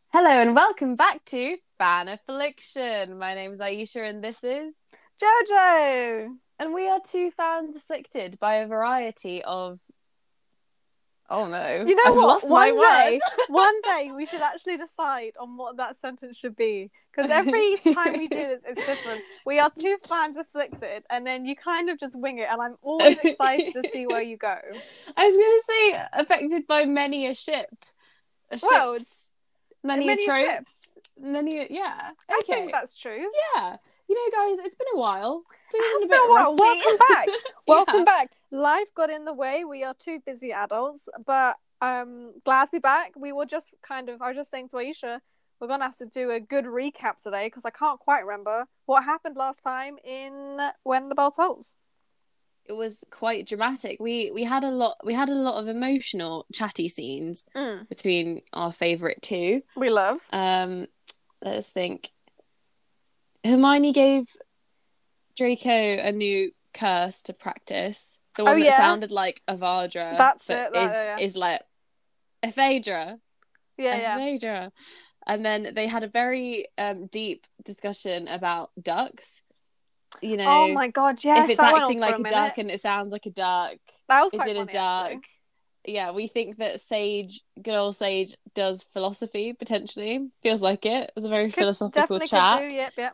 Hello and welcome back to Fan Affliction. My name is Aisha and this is... Jojo! And we are two fans afflicted by a variety of... Oh no, You know I've what? lost my words. One day we should actually decide on what that sentence should be. Because every time we do this, it's different. We are two fans afflicted, and then you kind of just wing it, and I'm always excited to see where you go. I was going to say affected by many a ship. Well, many a tropes. ships. Yeah. Okay. I think that's true. Yeah. You know, guys, it's been a while. It's been a while. Welcome back. Welcome back. Life got in the way. We are two busy adults, but glad to be back. I was just saying to Aisha, we're gonna have to do a good recap today because I can't quite remember what happened last time in When the Bell Tolls. It was quite dramatic. We had a lot of emotional chatty scenes between our favourite two. We love. Let's think. Hermione gave Draco a new curse to practice. The one that sounded like Avada. That's it. Is like Ephedra. Yeah. Ephedra. And then they had a very deep discussion about ducks. You know, oh my god, yes. If it's acting like a duck and it sounds like a duck, that was is it funny, a duck? Actually. Yeah, we think that good old Sage, does philosophy potentially. Feels like it. It was a very philosophical chat. Yep.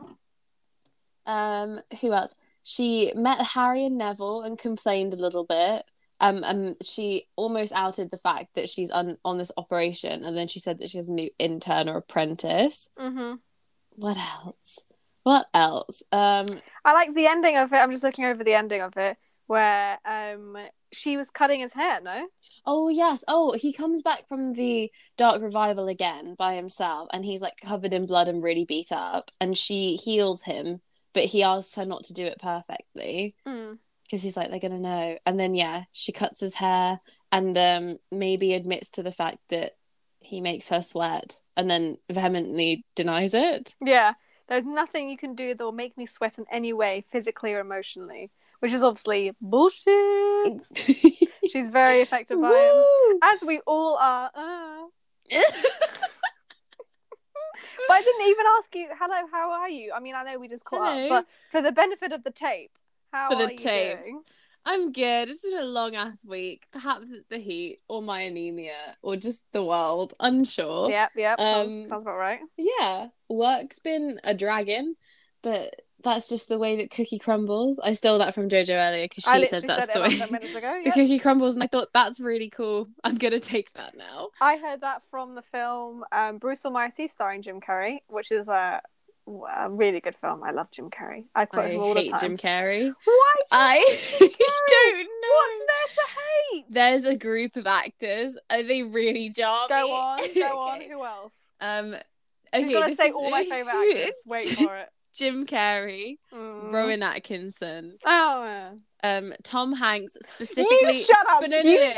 Who else? She met Harry and Neville and complained a little bit. And she almost outed the fact that she's on this operation, and then she said that she has a new intern or apprentice. Mm-hmm. What else? I like the ending of it. I'm just looking over the ending of it where she was cutting his hair, no? Oh yes. Oh, he comes back from the Dark Revival again by himself, and he's like covered in blood and really beat up, and she heals him, but he asks her not to do it perfectly because he's like, they're gonna know. And then she cuts his hair and maybe admits to the fact that he makes her sweat, and then vehemently denies it. Yeah. There's nothing you can do that will make me sweat in any way, physically or emotionally, which is obviously bullshit. She's very affected by him, as we all are. But I didn't even ask you, hello, how are you? I mean, I know we just caught up, but for the benefit of the tape, how are you doing? I'm good. It's been a long ass week. Perhaps it's the heat or my anemia or just the world. Unsure. Yep. Sounds about right. Yeah. Work's been a dragon, but that's just the way that cookie crumbles. I stole that from Jojo earlier because she said that's the way the cookie crumbles, and I thought that's really cool. I'm gonna take that now. I heard that from the film Bruce Almighty starring Jim Carrey, which is a really good film. I love Jim Carrey. I quote him all the time. I hate Jim Carrey. Why? I don't know. What's there to hate? There's a group of actors. They really jar me. Go on. Who else? Okay, She's gonna say all my favorite actors. Wait for it. Jim Carrey, Rowan Atkinson. Oh. Tom Hanks specifically. You shut up.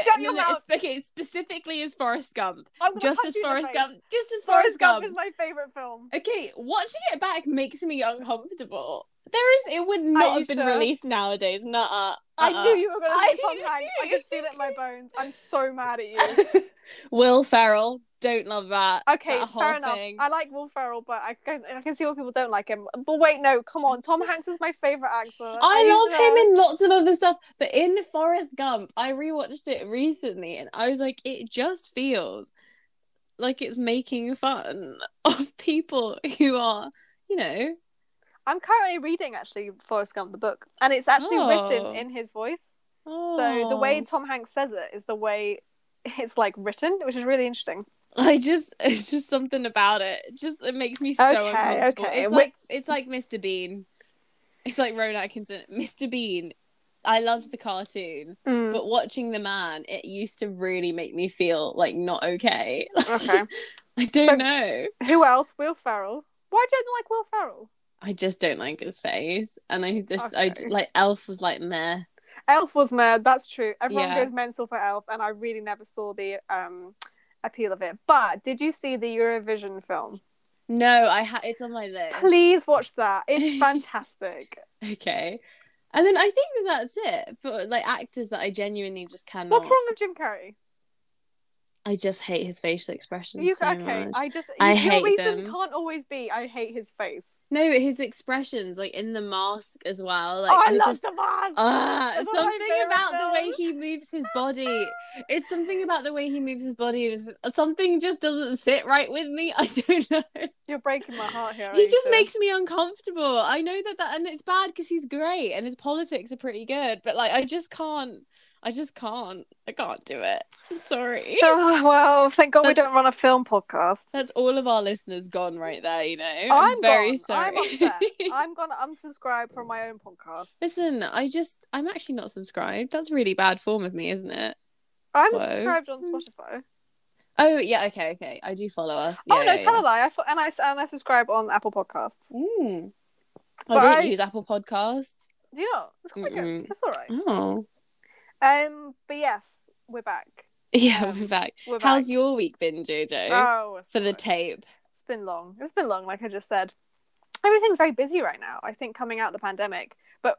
It specifically is Forrest Gump. Just as Forrest Gump is my favorite film. Okay, watching it back makes me uncomfortable. It would not have been released nowadays. I knew you were going to say Tom Hanks. I could feel it in my bones. I'm so mad at you. Will Ferrell. Don't love that. Okay, fair enough. I like Will Ferrell, but I can see why people don't like him. But wait, no, come on. Tom Hanks is my favourite actor. I love him in lots of other stuff, but in Forrest Gump, I rewatched it recently and I was like, it just feels like it's making fun of people who are, I'm currently reading, actually, Forrest Gump, the book, and it's actually written in his voice. So the way Tom Hanks says it is the way it's, like, written, which is really interesting. It's just something about it. It makes me so uncomfortable. Okay. It's like Mr. Bean. It's like Rowan Atkinson. Mr. Bean, I loved the cartoon, but watching the man, it used to really make me feel like not okay. Okay. I don't know. Who else? Will Ferrell. Why don't you like Will Ferrell? I just don't like his face, and I like Elf was like meh. Elf was meh. That's true. Everyone goes mental for Elf, and I really never saw the appeal of it. But did you see the Eurovision film? No, it's on my list. Please watch that. It's fantastic. Okay. And then I think that's it for like actors that I genuinely just cannot. What's wrong with Jim Carrey? I just hate his facial expressions You so okay? much. Your hate reason them. can't always be I hate his face. No, but his expressions, like in The Mask as well. Like Oh, I love just The Mask. It's one of my something favourite about the way films. he moves his body. It's something about the way he moves his body. Something just doesn't sit right with me. I don't know. You're breaking my heart here. He just makes me uncomfortable. I know that, and it's bad because he's great and his politics are pretty good. But like, I just can't. I can't do it. I'm sorry. Oh, well, thank God we don't run a film podcast. That's all of our listeners gone right there, you know. I'm very gone. sorry. I'm upset. I'm gonna unsubscribe from my own podcast. Listen, I'm actually not subscribed. That's really bad form of me, isn't it? I'm subscribed on Spotify. Oh yeah, okay. I do follow us. Yeah, tell a lie. I subscribe on Apple Podcasts. I don't use Apple Podcasts. Do you not? It's quite good. It's all right. Oh. But yes, we're back. Yeah, we're back. How's your week been, Jojo? Oh, for the tape. It's been long. Like I just said. Everything's very busy right now. I think coming out of the pandemic,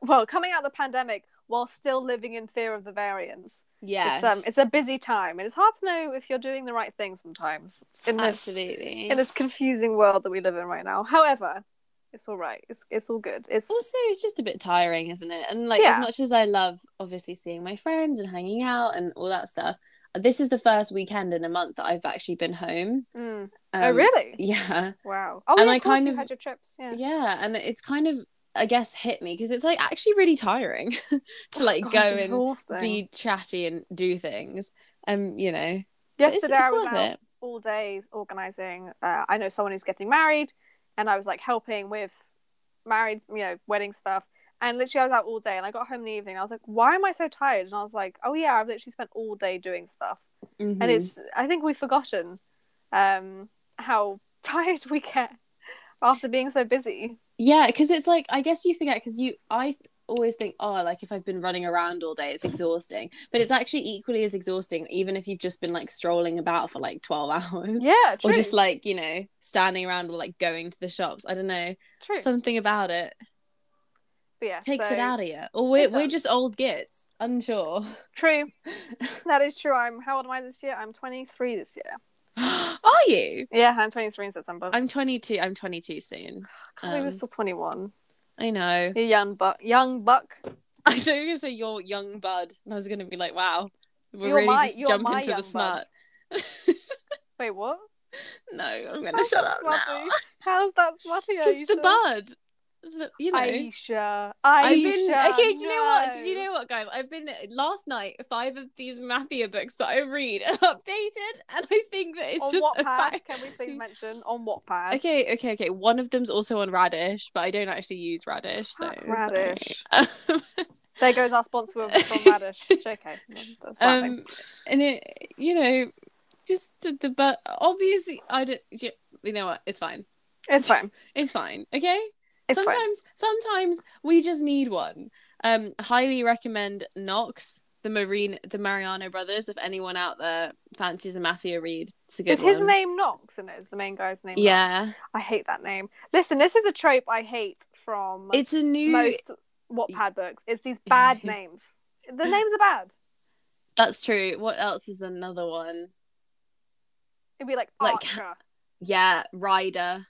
while still living in fear of the variants. Yes. It's a busy time, and it's hard to know if you're doing the right thing sometimes in this confusing world that we live in right now. However, it's all right. It's all good. It's just a bit tiring, isn't it? And like as much as I love obviously seeing my friends and hanging out and all that stuff, this is the first weekend in a month that I've actually been home. Oh really? Yeah. Wow. Oh, and of you had your trips. Yeah, and it's kind of, I guess, hit me because it's like actually really tiring to like go and be chatty and do things. You know. Yesterday I was out all day organising. I know someone who's getting married, and I was like helping with married, wedding stuff. And literally I was out all day, and I got home in the evening. I was like, why am I so tired? And I was like, oh yeah, I've literally spent all day doing stuff. And I think we've forgotten how tired we get after being so busy. Yeah, because it's like, I guess you forget, because I always think, oh, like if I've been running around all day, it's exhausting. But it's actually equally as exhausting, even if you've just been like strolling about for like 12 hours. Yeah, true. Or just like, standing around or like going to the shops. I don't know. True. Something about it. But yeah, takes it out of you. Or we're just old gits. Unsure. True. That is true. How old am I this year? I'm 23 this year. Are you? Yeah, I'm 23 in September. I'm 22. I'm 22 soon. I was still 21. I know. You're young buck. I thought you were going to say you're young bud. And I was going to be like, wow. We're just jumping to the smut. Wait, what? No, I'm going to shut up now. How's that smutty? Just the bud. Aisha. I've been okay. Do you know what, guys? I've been last night. 5 of these Mafia books that I read are updated, and I think that it's on just Wattpad, a fact. Can we please mention on Wattpad? Okay. One of them's also on Radish, but I don't actually use Radish. So Radish. There goes our sponsor from Radish. Okay, that's and it, just but obviously I don't. You know what? It's fine. It's fine. It's fine. Okay. It's sometimes we just need one. Highly recommend Knox, the Mariano Brothers. If anyone out there fancies a Mafia read, it's a good one. Is his name Knox? And is the main guy's name? Yeah. Knox? I hate that name. Listen, this is a trope I hate from. It's a new most Wattpad books. It's these bad names. The names are bad. That's true. What else is another one? It'd be like Archer. Yeah, Ryder.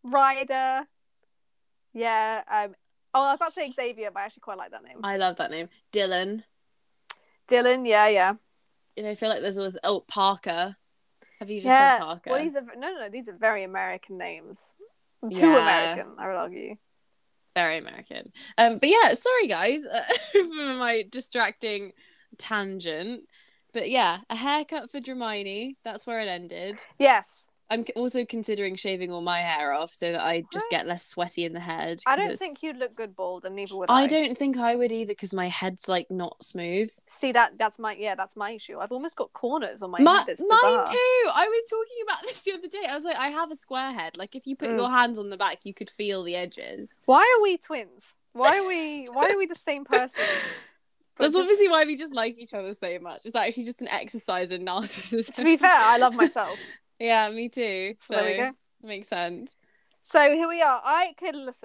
Yeah. I was about to say Xavier, but I actually quite like that name. I love that name. Dylan, yeah. I feel like there's always Parker. Have you just said Parker? Well, these are very American names. Too American, I would argue. Very American. But yeah, sorry guys for my distracting tangent. But yeah, a haircut for Hermione. That's where it ended. Yes. I'm also considering shaving all my hair off so that I just get less sweaty in the head. I don't think you'd look good bald, and neither would I. I don't think I would either, because my head's like not smooth. See, that's my issue. I've almost got corners on my head. It's bizarre. Mine too. I was talking about this the other day. I was like, I have a square head. Like if you put your hands on the back, you could feel the edges. Why are we twins? Why are we the same person? That's obviously why we just like each other so much. It's actually just an exercise in narcissism. To be fair, I love myself. Yeah, me too. So there we go. Makes sense. So here we are. Listen.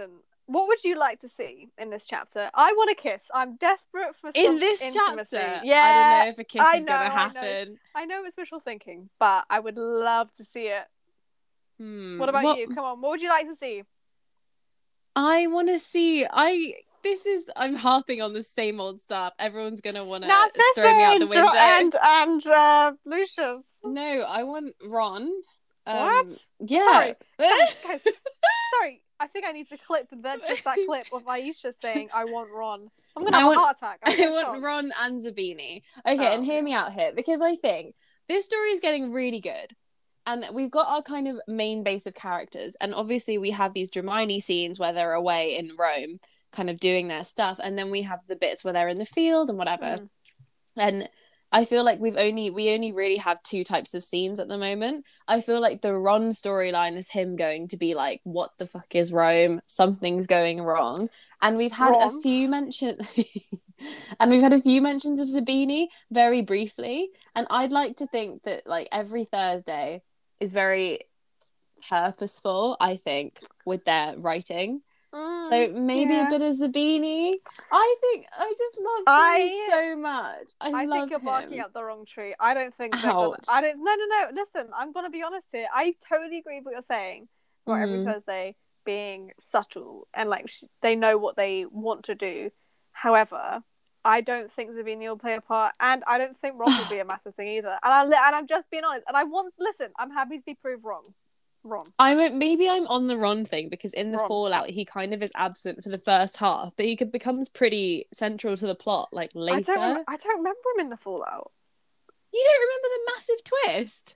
what would you like to see in this chapter? I want a kiss. I'm desperate for some In this intimacy. chapter? Yeah, I don't know if a kiss I is going to know, happen. I know it's wishful thinking, but I would love to see it. What about you? Come on, what would you like to see? I want to see. I'm harping on the same old stuff. Everyone's gonna want to Narcissa throw me out the window. and Lucius. No, I want Ron. What? Yeah. Sorry. Guys, sorry. I think I need to clip that clip of Aisha saying, "I want Ron." I'm gonna have a heart attack. I want Ron and Zabini. Okay, and hear me out here, because I think this story is getting really good. And we've got our kind of main base of characters. And obviously we have these Dramini scenes where they're away in Rome, kind of doing their stuff. And then we have the bits where they're in the field and whatever. And I feel like we only really have two types of scenes at the moment. I feel like the Ron storyline is him going to be like, what the fuck is Rome? Something's going wrong. And we've had a few mentions and we've had a few mentions of Zabini very briefly. And I'd like to think that like every Thursday is very purposeful, I think, with their writing. So maybe a bit of Zabini. I think I just love Zabini so much. I love think you're him. barking up the wrong tree. I don't think they're gonna, no. Listen, I'm gonna be honest here. I totally agree with what you're saying about every Thursday being subtle and like they know what they want to do. However, I don't think Zabini will play a part, and I don't think Ron will be a massive thing either. And I'm just being honest. And I'm happy to be proved wrong. Maybe I'm on the Ron thing, because in the Fallout he kind of is absent for the first half, but he becomes pretty central to the plot like later. I don't remember him in the Fallout. You don't remember the massive twist?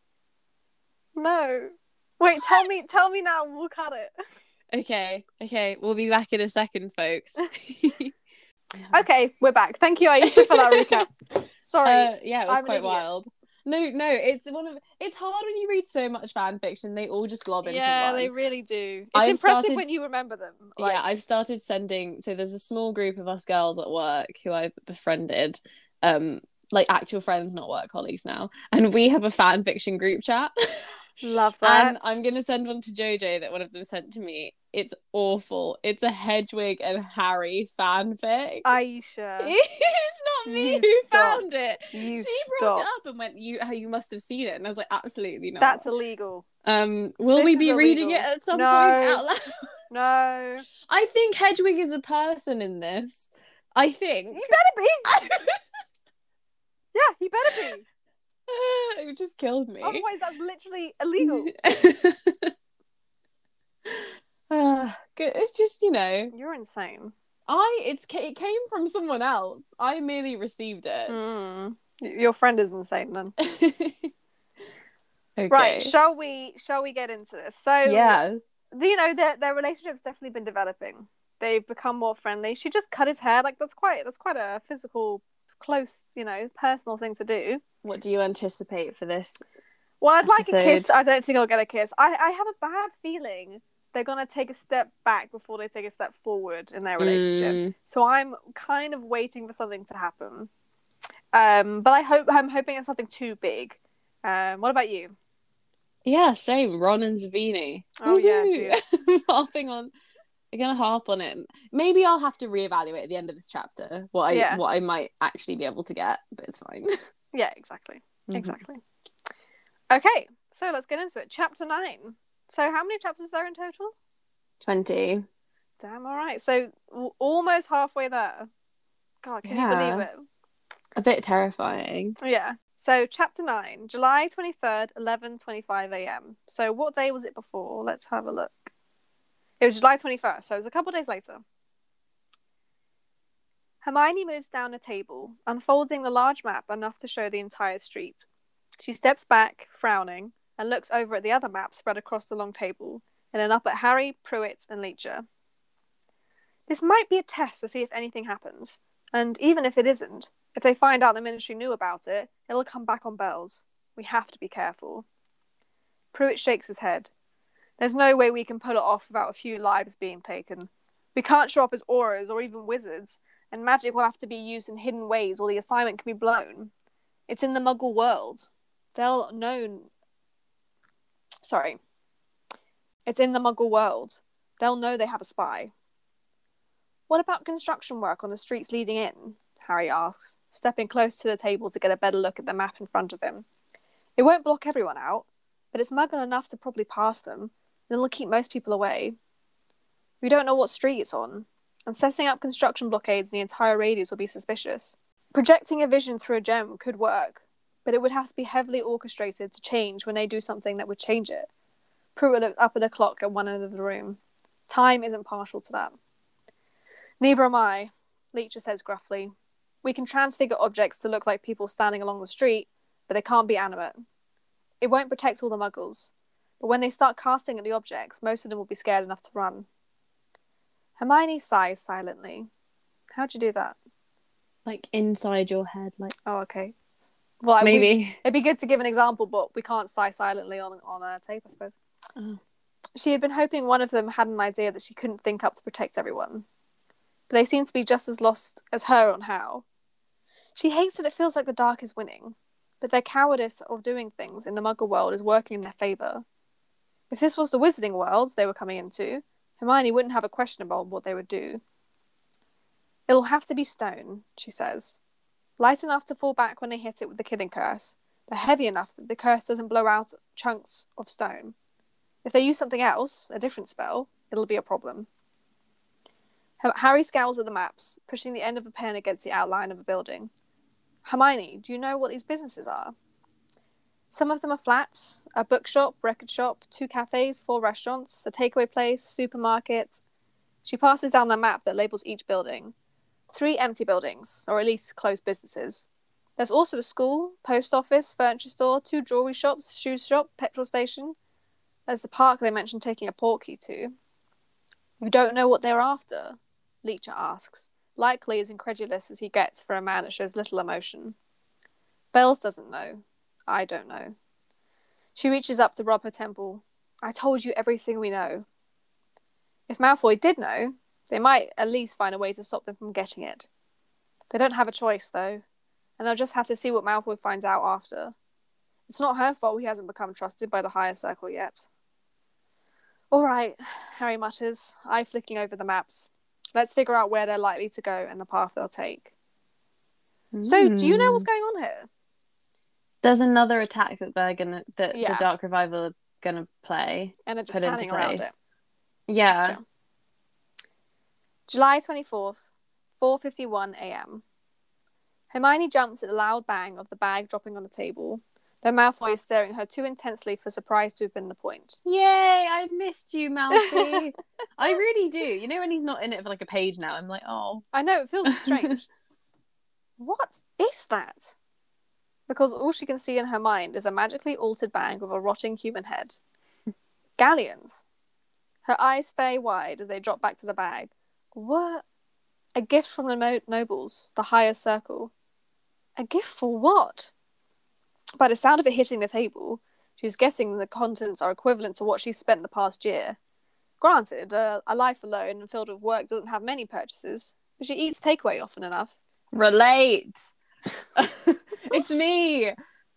No. Wait, what? Tell me now. We'll cut it. Okay. We'll be back in a second, folks. Okay, we're back. Thank you, Aisha, for that recap. Sorry. Yeah, it was quite wild. No, it's hard when you read so much fan fiction. They all just glob into one. Yeah, they really do. It's impressive when you remember them. Yeah, I've started sending. So there's a small group of us girls at work who I've befriended, like actual friends, not work colleagues now, and we have a fan fiction group chat. Love that. And I'm gonna send one to Jojo that one of them sent to me. It's awful. It's a Hedwig and Harry fanfic. Aisha, it's not me who found it. She brought it up and went, "You must have seen it," and I was like, "Absolutely not. That's illegal." Will we be reading it at some point out loud? No. I think Hedwig is a person in this. I think he better be. Yeah, he better be. It just killed me. Otherwise, that's literally illegal. It's just, you're insane. It came from someone else. I merely received it. Your friend is insane then. Okay. Right, shall we get into this? So yes, their relationship's definitely been developing. They've become more friendly. She just cut his hair. Like that's quite a physical, close, personal thing to do. What do you anticipate for this? Well, I'd like a kiss. I don't think I'll get a kiss. I have a bad feeling they're gonna take a step back before they take a step forward in their relationship. So I'm kind of waiting for something to happen. But I'm hoping it's nothing too big. What about you? Yeah, same. Ron and Zabini. Oh yeah, harping on. I'm gonna harp on it. Maybe I'll have to reevaluate at the end of this chapter what I might actually be able to get, but it's fine. Yeah, exactly. Exactly. Okay, so let's get into it. Chapter 9. So how many chapters are there in total? 20. Damn, all right. So almost halfway there. God, can you believe it? A bit terrifying. Yeah. So chapter 9, July 23rd, 11:25 a.m. So what day was it before? Let's have a look. It was July 21st, so it was a couple of days later. Hermione moves down a table, unfolding the large map enough to show the entire street. She steps back, frowning, and looks over at the other map spread across the long table, and then up at Harry, Pruitt, and Leecher. This might be a test to see if anything happens, and even if it isn't, if they find out the Ministry knew about it, it'll come back on Bells. We have to be careful. Pruitt shakes his head. There's no way we can pull it off without a few lives being taken. We can't show up as Aurors or even wizards, and magic will have to be used in hidden ways or the assignment can be blown. It's in the Muggle world. It's in the Muggle world. They'll know they have a spy. What about construction work on the streets leading in? Harry asks, stepping close to the table to get a better look at the map in front of him. It won't block everyone out, but it's muggle enough to probably pass them, and it'll keep most people away. We don't know what street it's on, and setting up construction blockades in the entire radius will be suspicious. Projecting a vision through a gem could work, but it would have to be heavily orchestrated to change when they do something that would change it. Pruitt looked up at the clock at one end of the room. Time isn't partial to that. Neither am I, Leecher says gruffly. We can transfigure objects to look like people standing along the street, but they can't be animate. It won't protect all the muggles, but when they start casting at the objects, most of them will be scared enough to run. Hermione sighs silently. How'd you do that? Like inside your head, like. Oh, okay. Well, maybe. It'd be good to give an example, but we can't sigh silently on a tape, I suppose. Oh. She had been hoping one of them had an idea that she couldn't think up to protect everyone. But they seem to be just as lost as her on how. She hates that it feels like the dark is winning, but their cowardice of doing things in the Muggle world is working in their favour. If this was the Wizarding world they were coming into, Hermione wouldn't have a question about what they would do. It'll have to be stone, she says. Light enough to fall back when they hit it with the killing curse, but heavy enough that the curse doesn't blow out chunks of stone. If they use something else, a different spell, it'll be a problem. Harry scowls at the maps, pushing the end of a pen against the outline of a building. Hermione, do you know what these businesses are? Some of them are flats, a bookshop, record shop, 2 cafes, 4 restaurants, a takeaway place, supermarket. She passes down the map that labels each building. 3 empty buildings, or at least closed businesses. There's also a school, post office, furniture store, 2 jewellery shops, shoe shop, petrol station. There's the park they mentioned taking a portkey to. You don't know what they're after? Leecher asks, likely as incredulous as he gets for a man that shows little emotion. Bells doesn't know. I don't know. She reaches up to rub her temple. I told you everything we know. If Malfoy did know, they might at least find a way to stop them from getting it. They don't have a choice, though, and they'll just have to see what Malfoy finds out after. It's not her fault he hasn't become trusted by the higher circle yet. All right, Harry mutters, eye flicking over the maps. Let's figure out where they're likely to go and the path they'll take. So, do you know what's going on here? There's another attack that the Dark Revival are gonna play. And they're just planning around it. Yeah. Gotcha. July 24th, 4:51 a.m. Hermione jumps at the loud bang of the bag dropping on the table, though Malfoy is staring at her too intensely for surprise to have been the point. Yay, I missed you, Malfoy. I really do. You know when he's not in it for like a page now, I'm like, oh. I know, it feels strange. What is that? Because all she can see in her mind is a magically altered bag with a rotting human head. Galleons. Her eyes stay wide as they drop back to the bag. What? A gift from the nobles, the higher circle. A gift for what? By the sound of it hitting the table, she's guessing the contents are equivalent to what she's spent the past year. Granted, a life alone and filled with work doesn't have many purchases, but she eats takeaway often enough. Relate! It's me!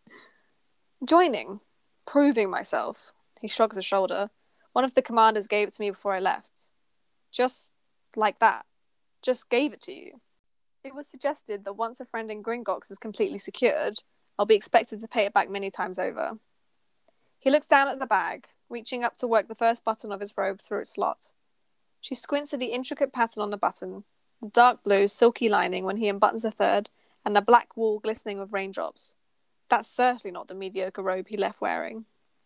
Joining. Proving myself. He shrugs a shoulder. One of the commanders gave it to me before I left. Just like that. Just gave it to you. It was suggested that once a friend in Gringotts is completely secured, I'll be expected to pay it back many times over. He looks down at the bag, reaching up to work the first button of his robe through its slot. She squints at the intricate pattern on the button, the dark blue, silky lining when he unbuttons a third, and the black wool glistening with raindrops. That's certainly not the mediocre robe he left wearing.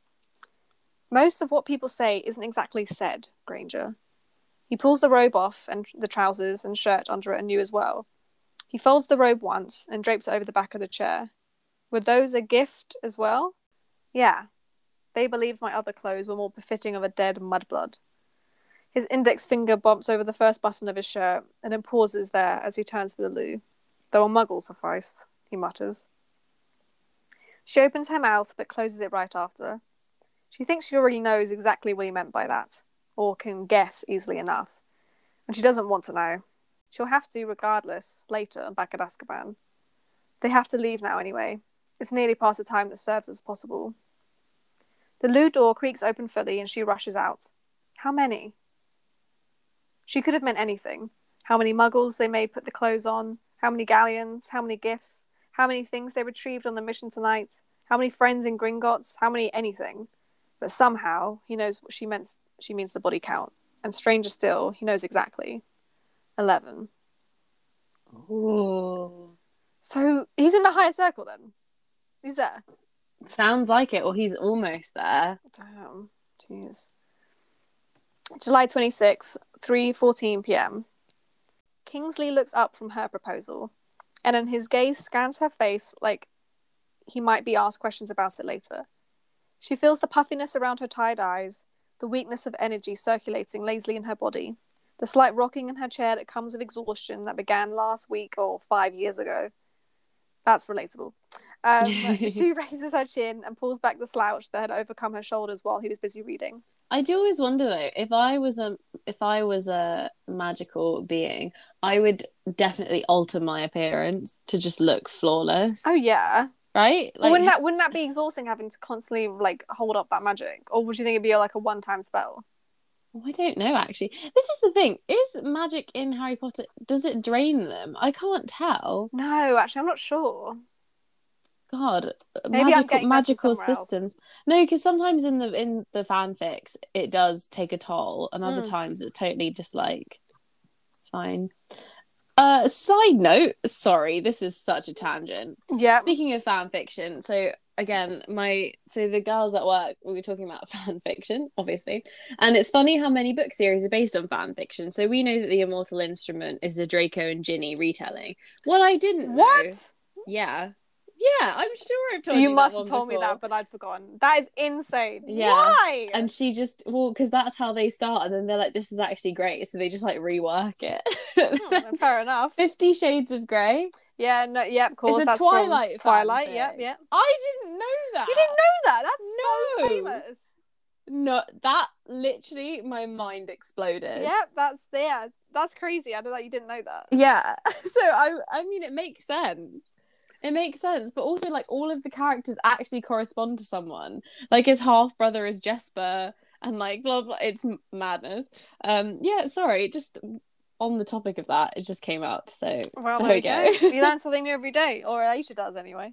Most of what people say isn't exactly said, Granger. He pulls the robe off and the trousers and shirt under it anew as well. He folds the robe once and drapes it over the back of the chair. Were those a gift as well? Yeah. They believed my other clothes were more befitting of a dead mudblood. His index finger bumps over the first button of his shirt and then pauses there as he turns for the loo. Though a muggle sufficed, he mutters. She opens her mouth but closes it right after. She thinks she already knows exactly what he meant by that, or can guess easily enough. And she doesn't want to know. She'll have to, regardless, later, back at Azkaban. They have to leave now anyway. It's nearly past the time that serves as possible. The loo door creaks open fully and she rushes out. How many? She could have meant anything. how many muggles they made put the clothes on, how many galleons, how many gifts, how many things they retrieved on the mission tonight, how many friends in Gringotts, how many anything. But somehow he knows what she means the body count. And stranger still, he knows exactly. 11. Ooh. So he's in the higher circle then. He's there. Sounds like it, or he's almost there. Damn. Jeez. July 26th, 3:14 p.m. Kingsley looks up from her proposal, and then his gaze scans her face like he might be asked questions about it later. She feels the puffiness around her tired eyes, the weakness of energy circulating lazily in her body, the slight rocking in her chair that comes with exhaustion that began last week or 5 years ago. That's relatable. She raises her chin and pulls back the slouch that had overcome her shoulders while he was busy reading. I do always wonder though, if I was a magical being, I would definitely alter my appearance to just look flawless. Oh yeah. Right? Like, wouldn't that be exhausting having to constantly like hold up that magic? Or would you think it'd be like a one-time spell? I don't know actually. This is the thing. Is magic in Harry Potter, does it drain them? I can't tell. No, actually I'm not sure. God, Maybe magical systems. Else. No, because sometimes in the fanfics it does take a toll, and other times it's totally just like fine. Side note, sorry, this is such a tangent. Yeah. Speaking of fan fiction, so again, the girls at work, we were talking about fan fiction, obviously, and it's funny how many book series are based on fan fiction. So we know that The Immortal Instrument is a Draco and Ginny retelling. What I didn't know, yeah, I'm sure I've told you. You must have told me that, but I'd forgotten. That is insane. Yeah. Why? And she just, because that's how they start, and then they're like, this is actually great, so they just like rework it. Fair enough. 50 Shades of Grey. Yeah, no, yeah, of course. It's a that's Twilight. Twilight, yep. I didn't know that. You didn't know that? That's so famous. No, that literally, my mind exploded. Yep, that's crazy. I know that you didn't know that. Yeah. So I mean, it makes sense. It makes sense, but also like all of the characters actually correspond to someone. Like his half brother is Jesper, and like blah blah. It's madness. Yeah, sorry, just on the topic of that, it just came up. So well, there we go. You learn something new every day, or Aisha does anyway.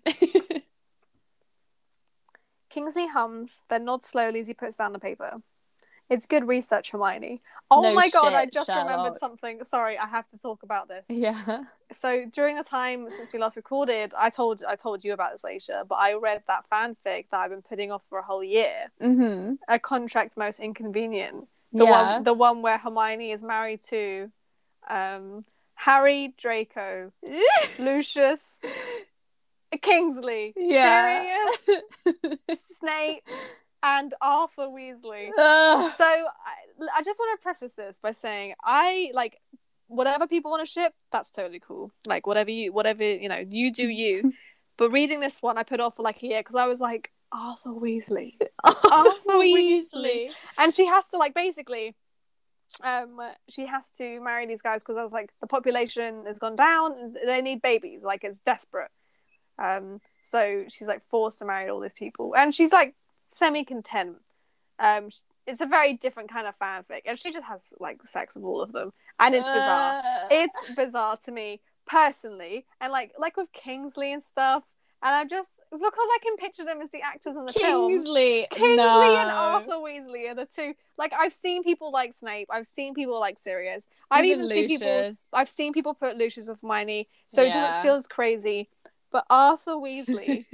Kingsley hums, then nods slowly as he puts down the paper. It's good research, Hermione. Oh no my god, I just remembered something. Sorry, I have to talk about this. Yeah. So during the time since we last recorded, I told you about this, Aisha, but I read that fanfic that I've been putting off for a whole year. Mm-hmm. A Contract Most Inconvenient. The one where Hermione is married to Harry, Draco, Lucius, Kingsley, Sirius, Snape, and Arthur Weasley. So I just want to preface this by saying I like whatever people want to ship, that's totally cool. Like whatever you you do you. But reading this one, I put off for like a year because I was like, Arthur Weasley, Arthur Weasley, and she has to like basically, she has to marry these guys because I was like the population has gone down, they need babies, like it's desperate. So she's like forced to marry all these people, and she's like semi-content. It's a very different kind of fanfic, and she just has like sex with all of them, and it's bizarre. It's bizarre to me personally, and like with Kingsley and stuff, and I'm just because I can picture them as the actors in the film. Kingsley and Arthur Weasley are the two. Like I've seen people like Snape, I've seen people like Sirius, I've even seen people put Lucius with Hermione, so it doesn't feel as crazy. But Arthur Weasley,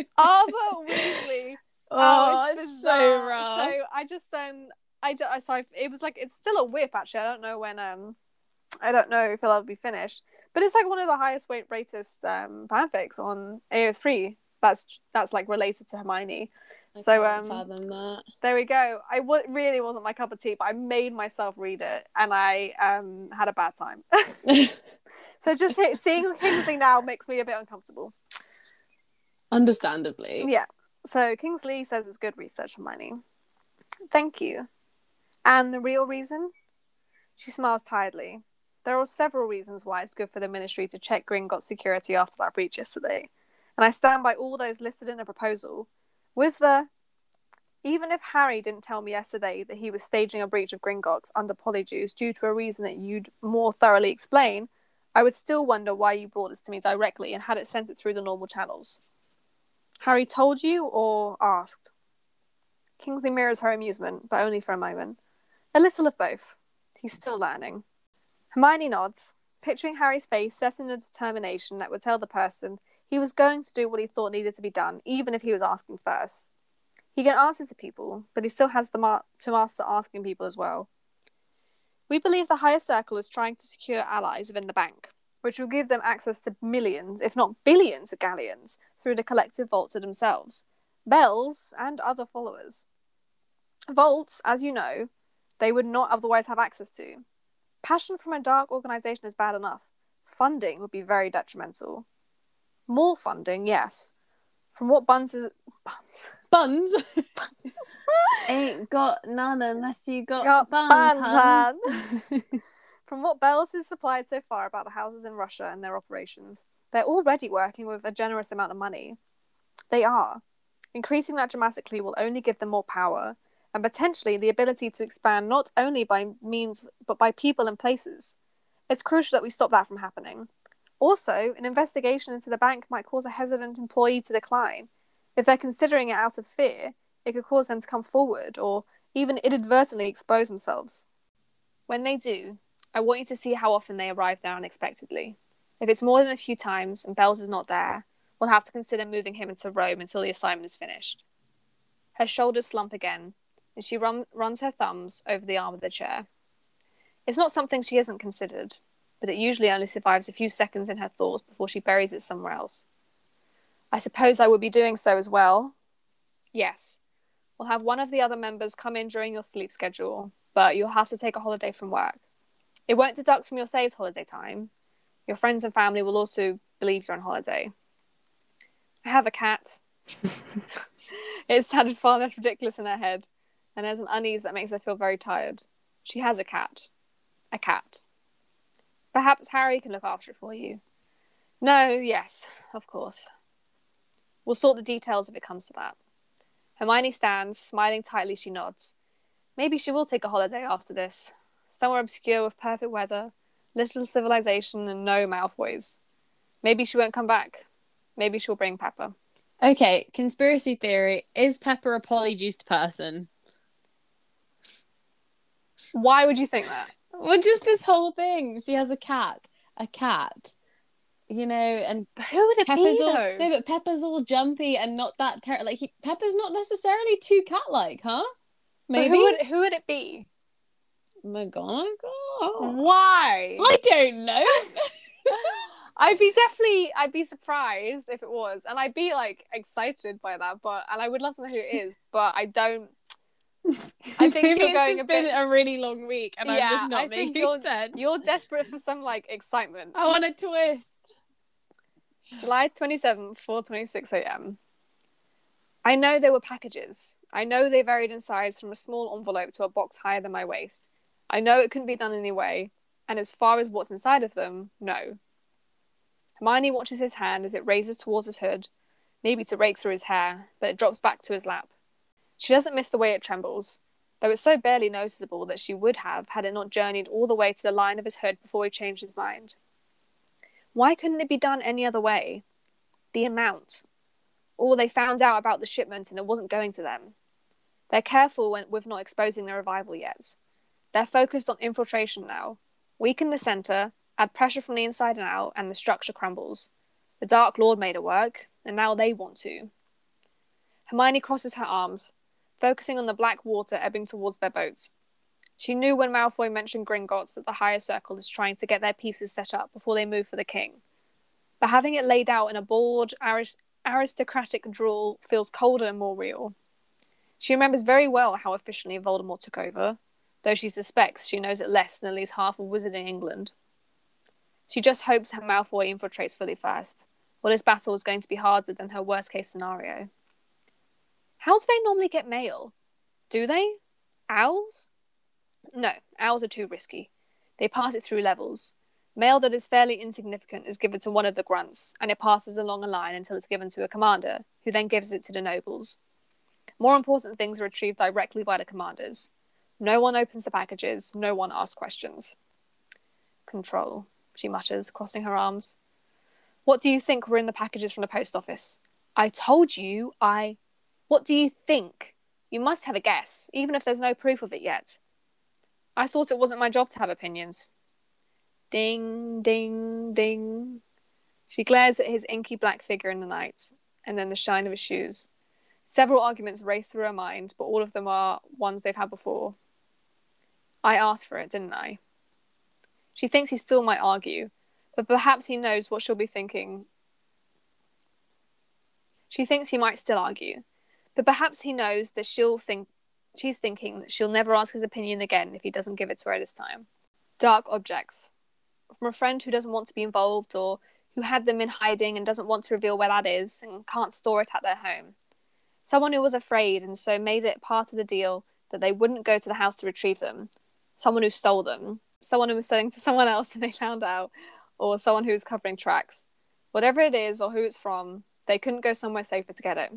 Oh, it's so rough. So I just it was like it's still a whip actually. I don't know when I don't know if it'll ever be finished, but it's like one of the highest rated fanfics on AO3 that's like related to Hermione. I can't fathom that. There we go. Really wasn't my cup of tea, but I made myself read it, and I had a bad time. So just seeing Kingsley now makes me a bit uncomfortable. Understandably. Yeah. So Kingsley says it's good research, Hermione. Thank you. And the real reason? She smiles tiredly. There are several reasons why it's good for the Ministry to check Gringotts security after that breach yesterday. And I stand by all those listed in the proposal, with the Even if Harry didn't tell me yesterday that he was staging a breach of Gringotts under Polyjuice due to a reason that you'd more thoroughly explain, I would still wonder why you brought this to me directly and had it sent it through the normal channels. Harry told you or asked? Kingsley mirrors her amusement, but only for a moment. A little of both. He's still learning. Hermione nods, picturing Harry's face set in a determination that would tell the person he was going to do what he thought needed to be done, even if he was asking first. He can answer to people, but he still has to master asking people as well. We believe the Higher Circle is trying to secure allies within the bank, which will give them access to millions, if not billions, of galleons through the collective vault to themselves, Bells, and other followers. Vaults, as you know, they would not otherwise have access to. Passion from a dark organisation is bad enough. Funding would be very detrimental. More funding, yes. From what Buns ain't got none unless you got buns, Hans. From what Bells has supplied so far about the houses in Russia and their operations, they're already working with a generous amount of money. They are. Increasing that dramatically will only give them more power, and potentially the ability to expand not only by means, but by people and places. It's crucial that we stop that from happening. Also, an investigation into the bank might cause a hesitant employee to decline. If they're considering it out of fear, it could cause them to come forward, or even inadvertently expose themselves. When they do, I want you to see how often they arrive there unexpectedly. If it's more than a few times and Bells is not there, we'll have to consider moving him into Rome until the assignment is finished. Her shoulders slump again, and she runs her thumbs over the arm of the chair. It's not something she hasn't considered, but it usually only survives a few seconds in her thoughts before she buries it somewhere else. I suppose I would be doing so as well. Yes. We'll have one of the other members come in during your sleep schedule, but you'll have to take a holiday from work. It won't deduct from your saved holiday time. Your friends and family will also believe you're on holiday. I have a cat. It sounded far less ridiculous in her head, and there's an unease that makes her feel very tired. She has a cat. A cat. Perhaps Harry can look after it for you. No, yes, of course. We'll sort the details if it comes to that. Hermione stands, smiling tightly. She nods. Maybe she will take a holiday after this. Somewhere obscure with perfect weather, little civilization, and no Malfoys. Maybe she won't come back. Maybe she'll bring Pepper. Okay, conspiracy theory. Is Pepper a polyjuiced person? Why would you think that? Well, just this whole thing. She has a cat. A cat. You know, and but who would it Pepper's be, all, though? No, but Pepper's all jumpy and not that Pepper's not necessarily too cat-like, huh? Maybe. Who would it be? McGonagall? Why? I don't know. I'd be surprised if it was, and I'd be like excited by that, and I would love to know who it is, but I don't. I think Maybe you're going it's been a really long week, and I'm just not making sense. You're desperate for some like excitement. I want a twist. July 27th, 4:26 a.m. I know there were packages. I know they varied in size from a small envelope to a box higher than my waist. I know it couldn't be done anyway, and as far as what's inside of them, no. Hermione watches his hand as it raises towards his hood, maybe to rake through his hair, but it drops back to his lap. She doesn't miss the way it trembles, though it's so barely noticeable that she would have had it not journeyed all the way to the line of his hood before he changed his mind. Why couldn't it be done any other way? The amount. Or they found out about the shipment and it wasn't going to them. They're careful with not exposing their arrival yet. They're focused on infiltration now. Weaken the centre, add pressure from the inside and out, and the structure crumbles. The Dark Lord made it work, and now they want to. Hermione crosses her arms, focusing on the black water ebbing towards their boats. She knew when Malfoy mentioned Gringotts that the Higher Circle is trying to get their pieces set up before they move for the king. But having it laid out in a bored, aristocratic drawl feels colder and more real. She remembers very well how efficiently Voldemort took over, though she suspects she knows it less than at least half of Wizarding England. She just hopes her Malfoy infiltrates fully first. Well, this battle is going to be harder than her worst-case scenario. How do they normally get mail? Do they? Owls? No, owls are too risky. They pass it through levels. Mail that is fairly insignificant is given to one of the grunts, and it passes along a line until it's given to a commander, who then gives it to the nobles. More important things are retrieved directly by the commanders. No one opens the packages. No one asks questions. Control, she mutters, crossing her arms. What do you think were in the packages from the post office? I told you What do you think? You must have a guess, even if there's no proof of it yet. I thought it wasn't my job to have opinions. Ding, ding, ding. She glares at his inky black figure in the night, and then the shine of his shoes. Several arguments race through her mind, but all of them are ones they've had before. I asked for it, didn't I? She thinks he still might argue, but perhaps he knows what she'll be thinking. She thinks he might still argue, but perhaps he knows that she's thinking that she'll never ask his opinion again if he doesn't give it to her this time. Dark objects. From a friend who doesn't want to be involved, or who had them in hiding and doesn't want to reveal where that is and can't store it at their home. Someone who was afraid and so made it part of the deal that they wouldn't go to the house to retrieve them. Someone who stole them. Someone who was selling to someone else and they found out. Or someone who was covering tracks. Whatever it is or who it's from, they couldn't go somewhere safer to get it.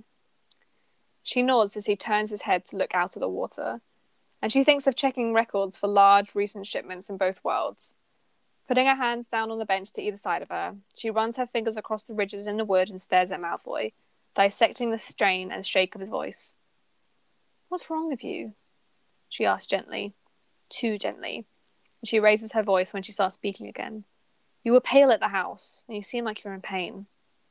She nods as he turns his head to look out at the water, and she thinks of checking records for large recent shipments in both worlds. Putting her hands down on the bench to either side of her, she runs her fingers across the ridges in the wood and stares at Malfoy, dissecting the strain and shake of his voice. What's wrong with you? She asks gently. Too gently. And she raises her voice when she starts speaking again. You were pale at the house, and you seem like you're in pain.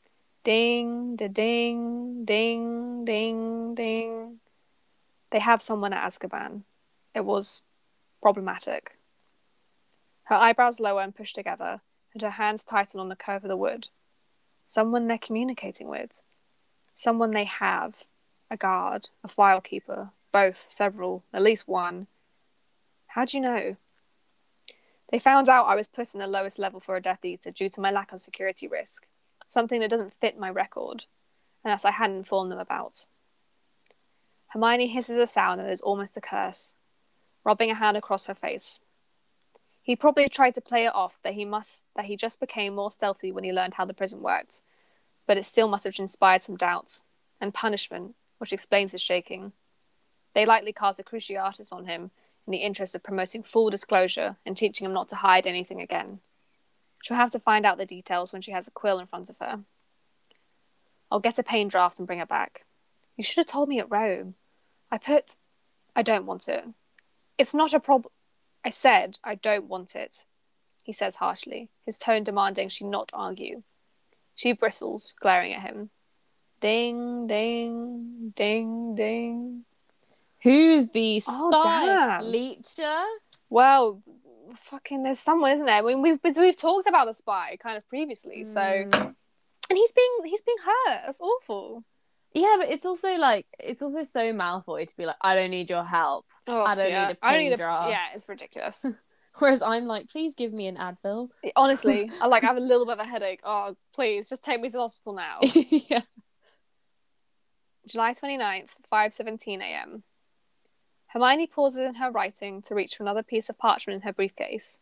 Ding, da ding, ding, ding, ding. They have someone at Azkaban. It was problematic. Her eyebrows lower and push together, and her hands tighten on the curve of the wood. Someone they're communicating with. Someone they have. A guard, a file keeper, both, several, at least one. How do you know? They found out I was put in the lowest level for a Death Eater due to my lack of security risk. Something that doesn't fit my record, and that I hadn't informed them about. Hermione hisses a sound that is almost a curse, rubbing a hand across her face. He probably tried to play it off that he just became more stealthy when he learned how the prison worked, but it still must have inspired some doubts and punishment, which explains his shaking. They likely cast a Cruciatus on him in the interest of promoting full disclosure and teaching him not to hide anything again. She'll have to find out the details when she has a quill in front of her. I'll get a pain draft and bring it back. You should have told me at Rome. I don't want it. It's not a problem. I said I don't want it, he says harshly, his tone demanding she not argue. She bristles, glaring at him. Ding, ding, ding, ding. Who's the spy? Leecher? Well, fucking, there's someone, isn't there? I mean, we've talked about the spy kind of previously, so, and he's being hurt. That's awful. Yeah, but it's also so Malfoy to be like, I don't need your help. Oh, I don't need a pain draft. Yeah, it's ridiculous. Whereas I'm like, please give me an Advil. Honestly, I have a little bit of a headache. Oh, please, just take me to the hospital now. Yeah. July 29th, 5:17 a.m. Hermione pauses in her writing to reach for another piece of parchment in her briefcase.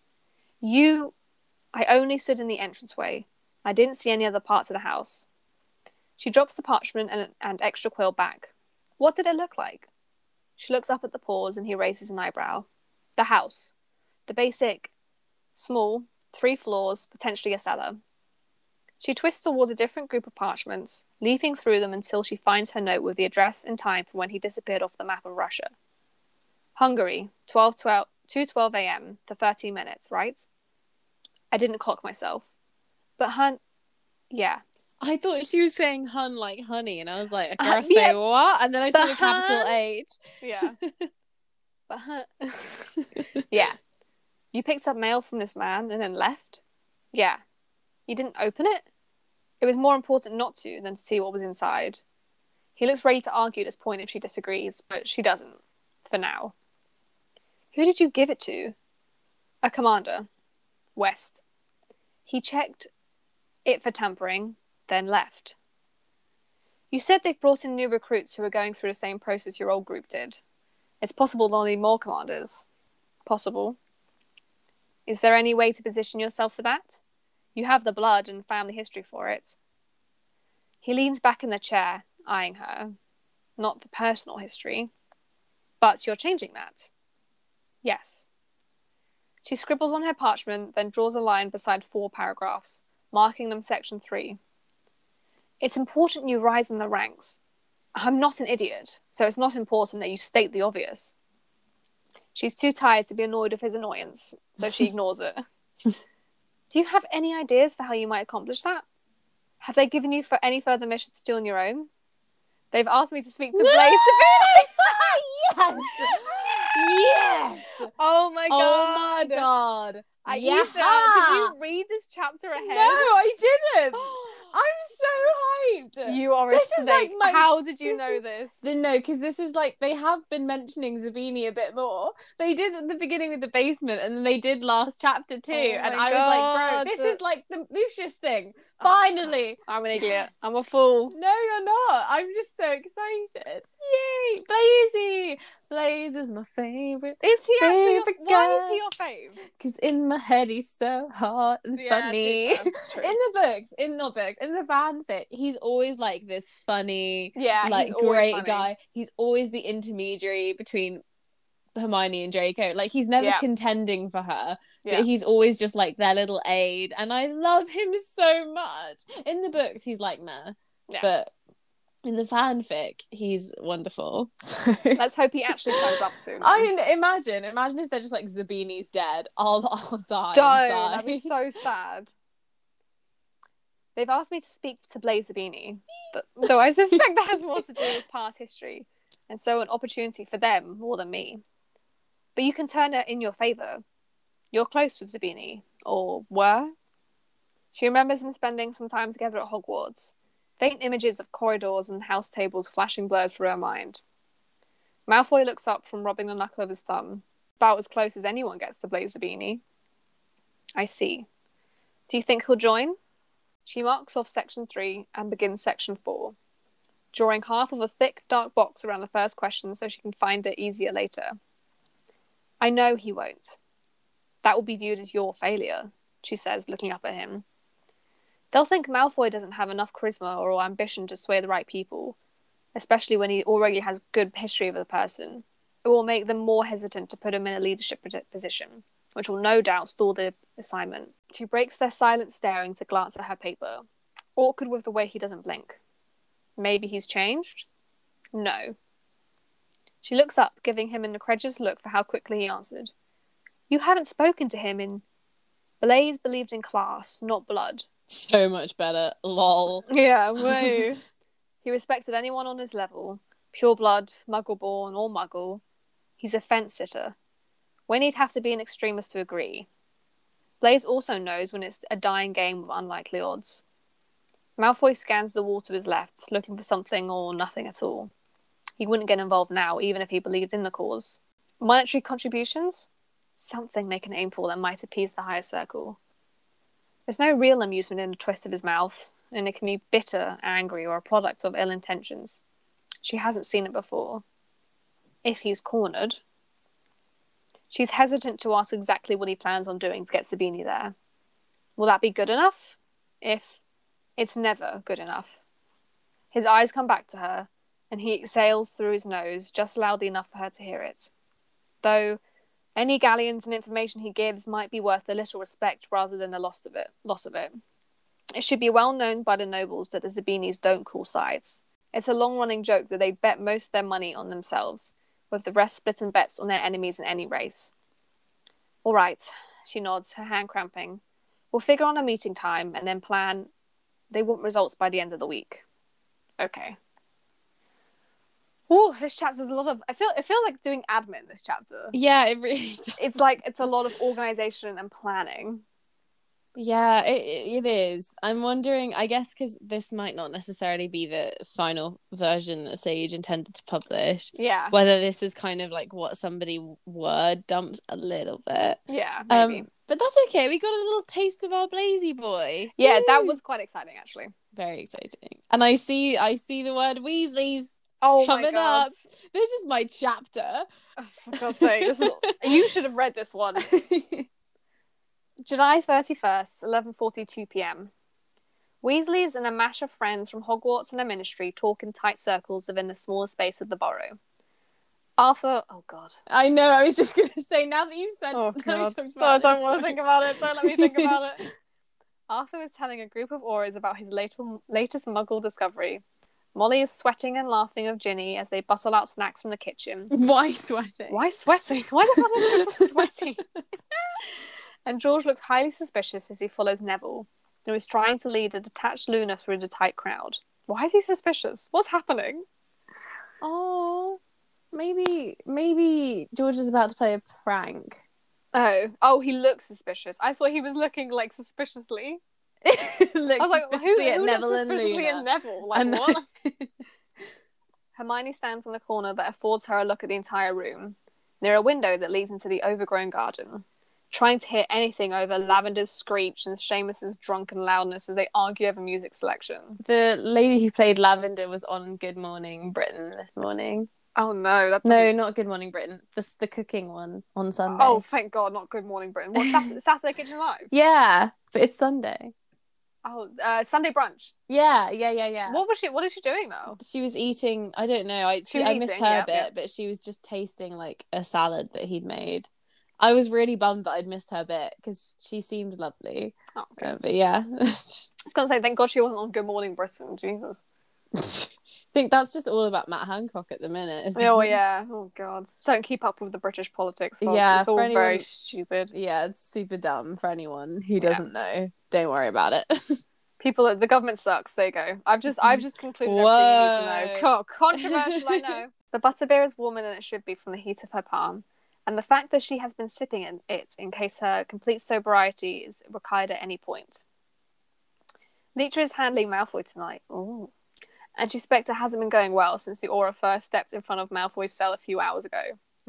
I only stood in the entranceway. I didn't see any other parts of the house. She drops the parchment and extra quill back. What did it look like? She looks up at the paws and he raises an eyebrow. The house. The basic, small, 3 floors, potentially a cellar. She twists towards a different group of parchments, leafing through them until she finds her note with the address and time for when he disappeared off the map of Russia. Hungary, 2:12 a.m. for 13 minutes, right? I didn't clock myself. But yeah. I thought she was saying hun like honey, and I was like, I gotta say what? And then I saw the capital H. Yeah. But yeah. You picked up mail from this man and then left? Yeah. You didn't open it? It was more important not to than to see what was inside. He looks ready to argue this point if she disagrees, but she doesn't. For now. Who did you give it to? A commander. West. He checked it for tampering, then left. You said they've brought in new recruits who are going through the same process your old group did. It's possible they'll need more commanders. Possible. Is there any way to position yourself for that? You have the blood and family history for it. He leans back in the chair, eyeing her. not the personal history. But you're changing that. Yes. She scribbles on her parchment, then draws a line beside 4 paragraphs, marking them section 3. It's important you rise in the ranks. I'm not an idiot, so it's not important that you state the obvious. She's too tired to be annoyed with his annoyance, so she ignores it. Do you have any ideas for how you might accomplish that? Have they given you any further missions to do on your own? They've asked me to speak to Blaise Zabini. Yes! Yes! Oh my god! Oh my god! Aisha, Yeah! did you read this chapter ahead? No, I didn't. I'm so hyped. You are This a is snake. like How did you know this? No, because this is like they have been mentioning Zabini a bit more. They did at the beginning with the basement, and then they did last chapter too. And I was like, bro, this is like the Lucius thing. Finally, I'm an idiot. I'm a fool. No, you're not. I'm just so excited. Yay, Blaise! Blaise is my favorite. Is he actually? Favorite Why is guy. he your fave? Because in my head he's so hot and funny. In the books, in the fanfic, he's always like this funny, like great funny guy. He's always the intermediary between Hermione and Draco. Like he's never contending for her, but he's always just like their little aide. And I love him so much. In the books, he's like meh, but in the fanfic, he's wonderful. So... Let's hope he actually turns up soon. I mean, imagine if they're just like Zabini's dead. I'll die. Don't. That'd be so sad. They've asked me to speak to Blaise Zabini, so I suspect that has more to do with past history, and so an opportunity for them more than me. But you can turn it in your favour. You're close with Zabini, or were. She remembers them spending some time together at Hogwarts. Faint images of corridors and house tables flashing blurred through her mind. Malfoy looks up from rubbing the knuckle of his thumb, about as close as anyone gets to Blaise Zabini. I see. Do you think he'll join? She marks off section 3 and begins section 4, drawing half of a thick, dark box around the first question so she can find it easier later. I know he won't. That will be viewed as your failure, she says, looking up at him. They'll think Malfoy doesn't have enough charisma or ambition to sway the right people, especially when he already has good history of the person. It will make them more hesitant to put him in a leadership position, which will no doubt stall the assignment. She breaks their silent staring to glance at her paper, awkward with the way he doesn't blink. Maybe he's changed? No. She looks up, giving him an incredulous look for how quickly he answered. You haven't spoken to him in... Blaise believed in class, not blood. So much better. Lol. Yeah, woo. He respected anyone on his level. Pure blood, muggle-born, or muggle. He's a fence-sitter. When he'd have to be an extremist to agree. Blaise also knows when it's a dying game with unlikely odds. Malfoy scans the wall to his left, looking for something or nothing at all. He wouldn't get involved now, even if he believed in the cause. Monetary contributions? Something they can aim for that might appease the higher circle. There's no real amusement in the twist of his mouth, and it can be bitter, angry, or a product of ill intentions. She hasn't seen it before. If he's cornered... She's hesitant to ask exactly what he plans on doing to get Zabini there. Will that be good enough? It's never good enough. His eyes come back to her, and he exhales through his nose just loudly enough for her to hear it. Though any galleons and information he gives might be worth a little respect rather than the loss of it. It should be well known by the nobles that the Zabinis don't call sides. It's a long-running joke that they bet most of their money on themselves, with the rest splitting bets on their enemies in any race. All right, she nods, her hand cramping. We'll figure on a meeting time and then plan. They want results by the end of the week. Okay. Ooh, this chapter's a lot of... I feel like doing admin this chapter. Yeah, it really does. It's a lot of organisation and planning. Yeah, it is. I'm wondering, I guess, because this might not necessarily be the final version that Sage intended to publish. Yeah. Whether this is kind of like what somebody word dumps a little bit. Yeah, maybe. But that's okay. We got a little taste of our Blazy boy. Yeah, that was quite exciting, actually. Very exciting. And I see the word Weasleys coming up. This is my chapter. Oh, for God's sake, you should have read this one. July 31st, 11:42 p.m. Weasleys and a mash of friends from Hogwarts and the Ministry talk in tight circles within the smaller space of the burrow. Arthur... Oh, God. I know, I was just going to say, now that you've said... Oh, God. I don't want to think about it. Don't let me think about it. Arthur is telling a group of Aurors about his latest muggle discovery. Molly is sweating and laughing of Ginny as they bustle out snacks from the kitchen. Why sweating? Why sweating? Why the hell is it so sweaty? And George looks highly suspicious as he follows Neville, who is trying to lead a detached Luna through the tight crowd. Why is he suspicious? What's happening? Oh, maybe George is about to play a prank. Oh, he looks suspicious. I thought he was looking like suspiciously. I was like, who Neville and suspiciously at Neville? Like, what? Hermione stands in the corner that affords her a look at the entire room, near a window that leads into the overgrown garden, trying to hear anything over Lavender's screech and Seamus's drunken loudness as they argue over music selection. The lady who played Lavender was on Good Morning Britain this morning. Oh no, No, not Good Morning Britain. The cooking one on Sunday. Oh, thank God, not Good Morning Britain. What, Saturday Kitchen Live? Yeah, but it's Sunday. Oh, Sunday brunch. Yeah. What is she doing though? She was eating. I don't know. I missed her bit, but she was just tasting like a salad that he'd made. I was really bummed that I'd missed her bit because she seems lovely. Oh, good. But yeah, I was gonna say, thank God she wasn't on Good Morning Britain. Jesus. I think that's just all about Matt Hancock at the minute. Oh yeah. Oh God. Don't keep up with the British politics, folks. Yeah, it's all very stupid. Yeah, it's super dumb for anyone who doesn't know. Don't worry about it. The government sucks. There you go. I've just concluded everything you need to know. Controversial, I know. The butterbeer is warmer than it should be from the heat of her palm, and the fact that she has been sipping it in case her complete sobriety is required at any point. Leecher is handling Malfoy tonight. Ooh. And she suspects it hasn't been going well since the Auror first stepped in front of Malfoy's cell a few hours ago.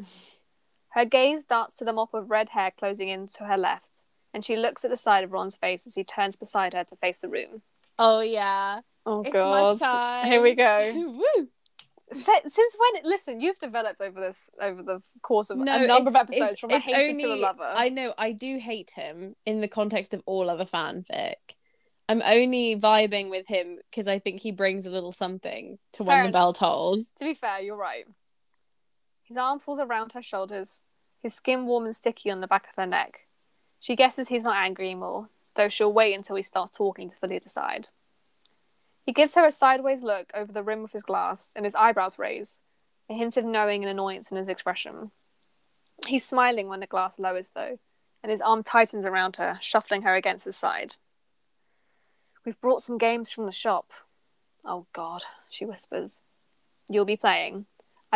Her gaze darts to the mop of red hair closing in to her left, and she looks at the side of Ron's face as he turns beside her to face the room. Oh, yeah. Oh, it's God. my time. Here we go. Woo! Since when? Listen, you've developed over the course of a number of episodes from a hater to a lover. I know, I do hate him in the context of all other fanfic. I'm only vibing with him because I think he brings a little something to when the bell tolls. To be fair, you're right. His arm falls around her shoulders, his skin warm and sticky on the back of her neck. She guesses he's not angry anymore, though she'll wait until he starts talking to fully decide. He gives her a sideways look over the rim of his glass, and his eyebrows raise, a hint of knowing and annoyance in his expression. He's smiling when the glass lowers, though, and his arm tightens around her, shuffling her against his side. We've brought some games from the shop. Oh, God, she whispers. You'll be playing.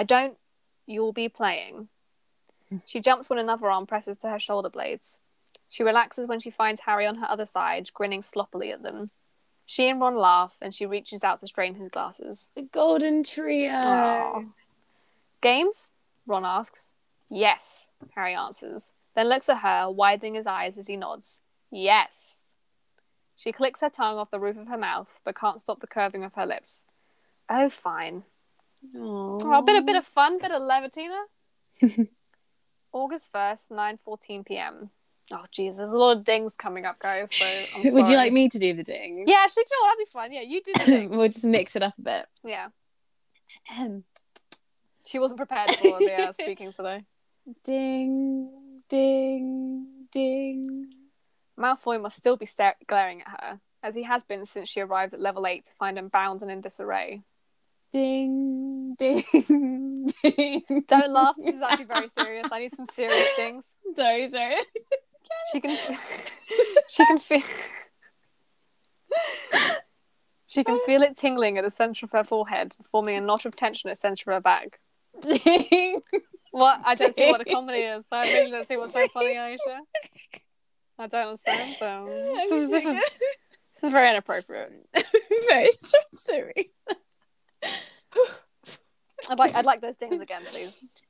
You'll be playing. She jumps when another arm presses to her shoulder blades. She relaxes when she finds Harry on her other side, grinning sloppily at them. She and Ron laugh, and she reaches out to strain his glasses. The golden trio. Aww. Games? Ron asks. Yes, Harry answers, then looks at her, widening his eyes as he nods. Yes. She clicks her tongue off the roof of her mouth, but can't stop the curving of her lips. Oh, fine. Aww. Oh, a bit of fun, bit of levitina. August 1st, 9:14 p.m. Oh, jeez, there's a lot of dings coming up, guys, so I'm sorry. Would you like me to do the dings? Yeah, actually, that'd be fun. Yeah, you do the dings. We'll just mix it up a bit. Yeah. She wasn't prepared for the speaking today. Ding, ding, ding. Malfoy must still be glaring at her, as he has been since she arrived at level 8 to find him bound and in disarray. Ding, ding, ding. Don't laugh, this is actually very serious. I need some serious things. Sorry. She can feel it tingling at the centre of her forehead, forming a knot of tension at the centre of her back. Ding. What? I don't see what a comedy is. I really don't see what's so funny, Aisha. I don't understand. So this is very inappropriate. Very sorry. I'd like those things again, please.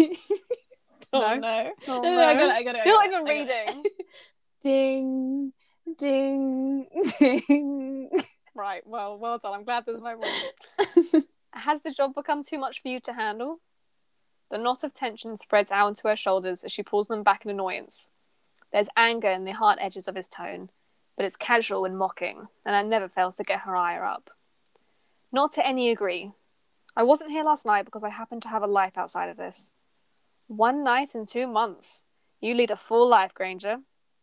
No. Oh, no. I got it. You're not even reading. Ding, ding, ding. Right. Well done. I'm glad there's no more. Has the job become too much for you to handle? The knot of tension spreads out onto her shoulders as she pulls them back in annoyance. There's anger in the hard edges of his tone, but it's casual and mocking, and it never fails to get her ire up. Not to any degree. I wasn't here last night because I happen to have a life outside of this. 1 night in 2 months. You lead a full life, Granger.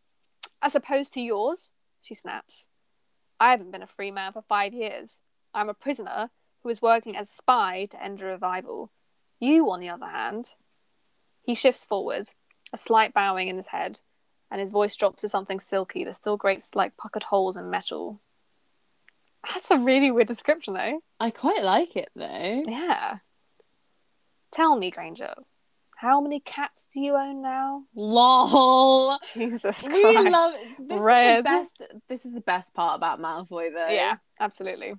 As opposed to yours, she snaps. I haven't been a free man for 5 years. I'm a prisoner who is working as a spy to end a revival. You, on the other hand... He shifts forwards, a slight bowing in his head, and his voice drops to something silky that still grates like puckered holes in metal. That's a really weird description, though. I quite like it, though. Yeah. Tell me, Granger, how many cats do you own now? LOL. Jesus Christ. We love Red. This is the best part about Malfoy, though. Yeah, absolutely.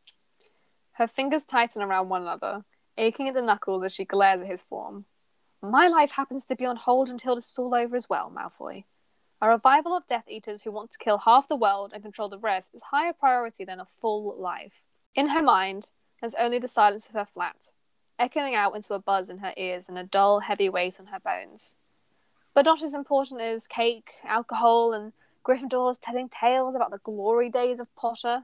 Her fingers tighten around one another, aching at the knuckles as she glares at his form. My life happens to be on hold until this is all over as well, Malfoy. A revival of Death Eaters who want to kill half the world and control the rest is higher priority than a full life. In her mind, there's only the silence of her flat, echoing out into a buzz in her ears and a dull, heavy weight on her bones. But not as important as cake, alcohol, and Gryffindors telling tales about the glory days of Potter.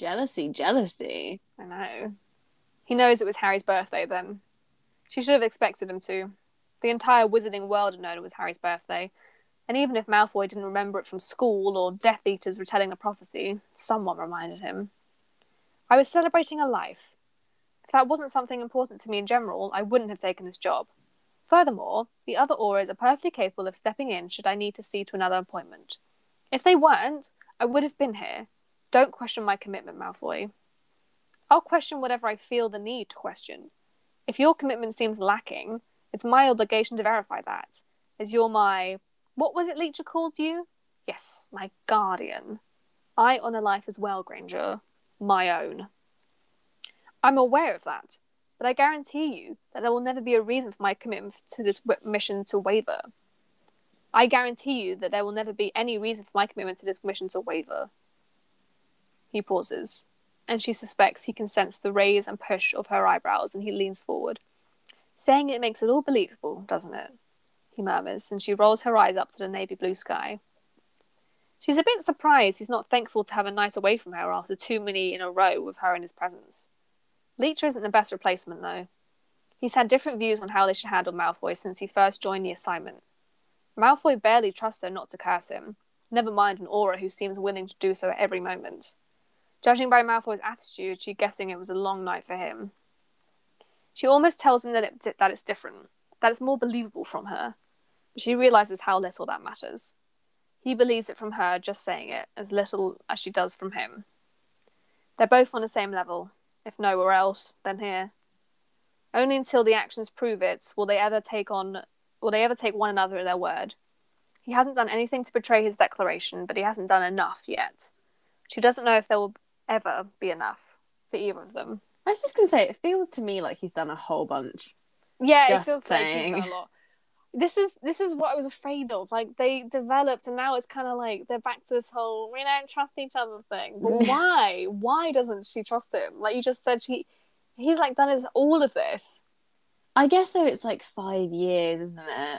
Jealousy. I know. He knows it was Harry's birthday then. She should have expected him to. The entire wizarding world had known it was Harry's birthday, and even if Malfoy didn't remember it from school or Death Eaters retelling the prophecy, someone reminded him. I was celebrating a life. If that wasn't something important to me in general, I wouldn't have taken this job. Furthermore, the other Aurors are perfectly capable of stepping in should I need to see to another appointment. If they weren't, I would have been here. Don't question my commitment, Malfoy. I'll question whatever I feel the need to question. If your commitment seems lacking, it's my obligation to verify that, as you're my... What was it Leecher called you? Yes, my guardian. I honour life as well, Granger. My own. I'm aware of that, but I guarantee you that there will never be a reason for my commitment to this mission to waver. I guarantee you that there will never be any reason for my commitment to this mission to waver. He pauses, and she suspects he can sense the raise and push of her eyebrows, and he leans forward. Saying it makes it all believable, doesn't it? He murmurs, and she rolls her eyes up to the navy blue sky. She's a bit surprised he's not thankful to have a night away from her after 2 many in a row with her in his presence. Leecher isn't the best replacement, though. He's had different views on how they should handle Malfoy since he first joined the assignment. Malfoy barely trusts her not to curse him, never mind an Auror who seems willing to do so at every moment. Judging by Malfoy's attitude, she's guessing it was a long night for him. She almost tells him that it's different, that it's more believable from her, but she realises how little that matters. He believes it from her just saying it, as little as she does from him. They're both on the same level, if nowhere else, then here. Only until the actions prove it will they ever take one another at their word. He hasn't done anything to betray his declaration, but he hasn't done enough yet. She doesn't know if there will ever be enough for either of them. I was just going to say, it feels to me like he's done a whole bunch. Yeah, Just it feels saying. like he's done a lot. This is what I was afraid of. Like, they developed, and now it's kind of like they're back to this whole we don't trust each other thing. But why? Why doesn't she trust him? Like you just said, he's like done all of this. I guess though it's like 5 years, isn't it?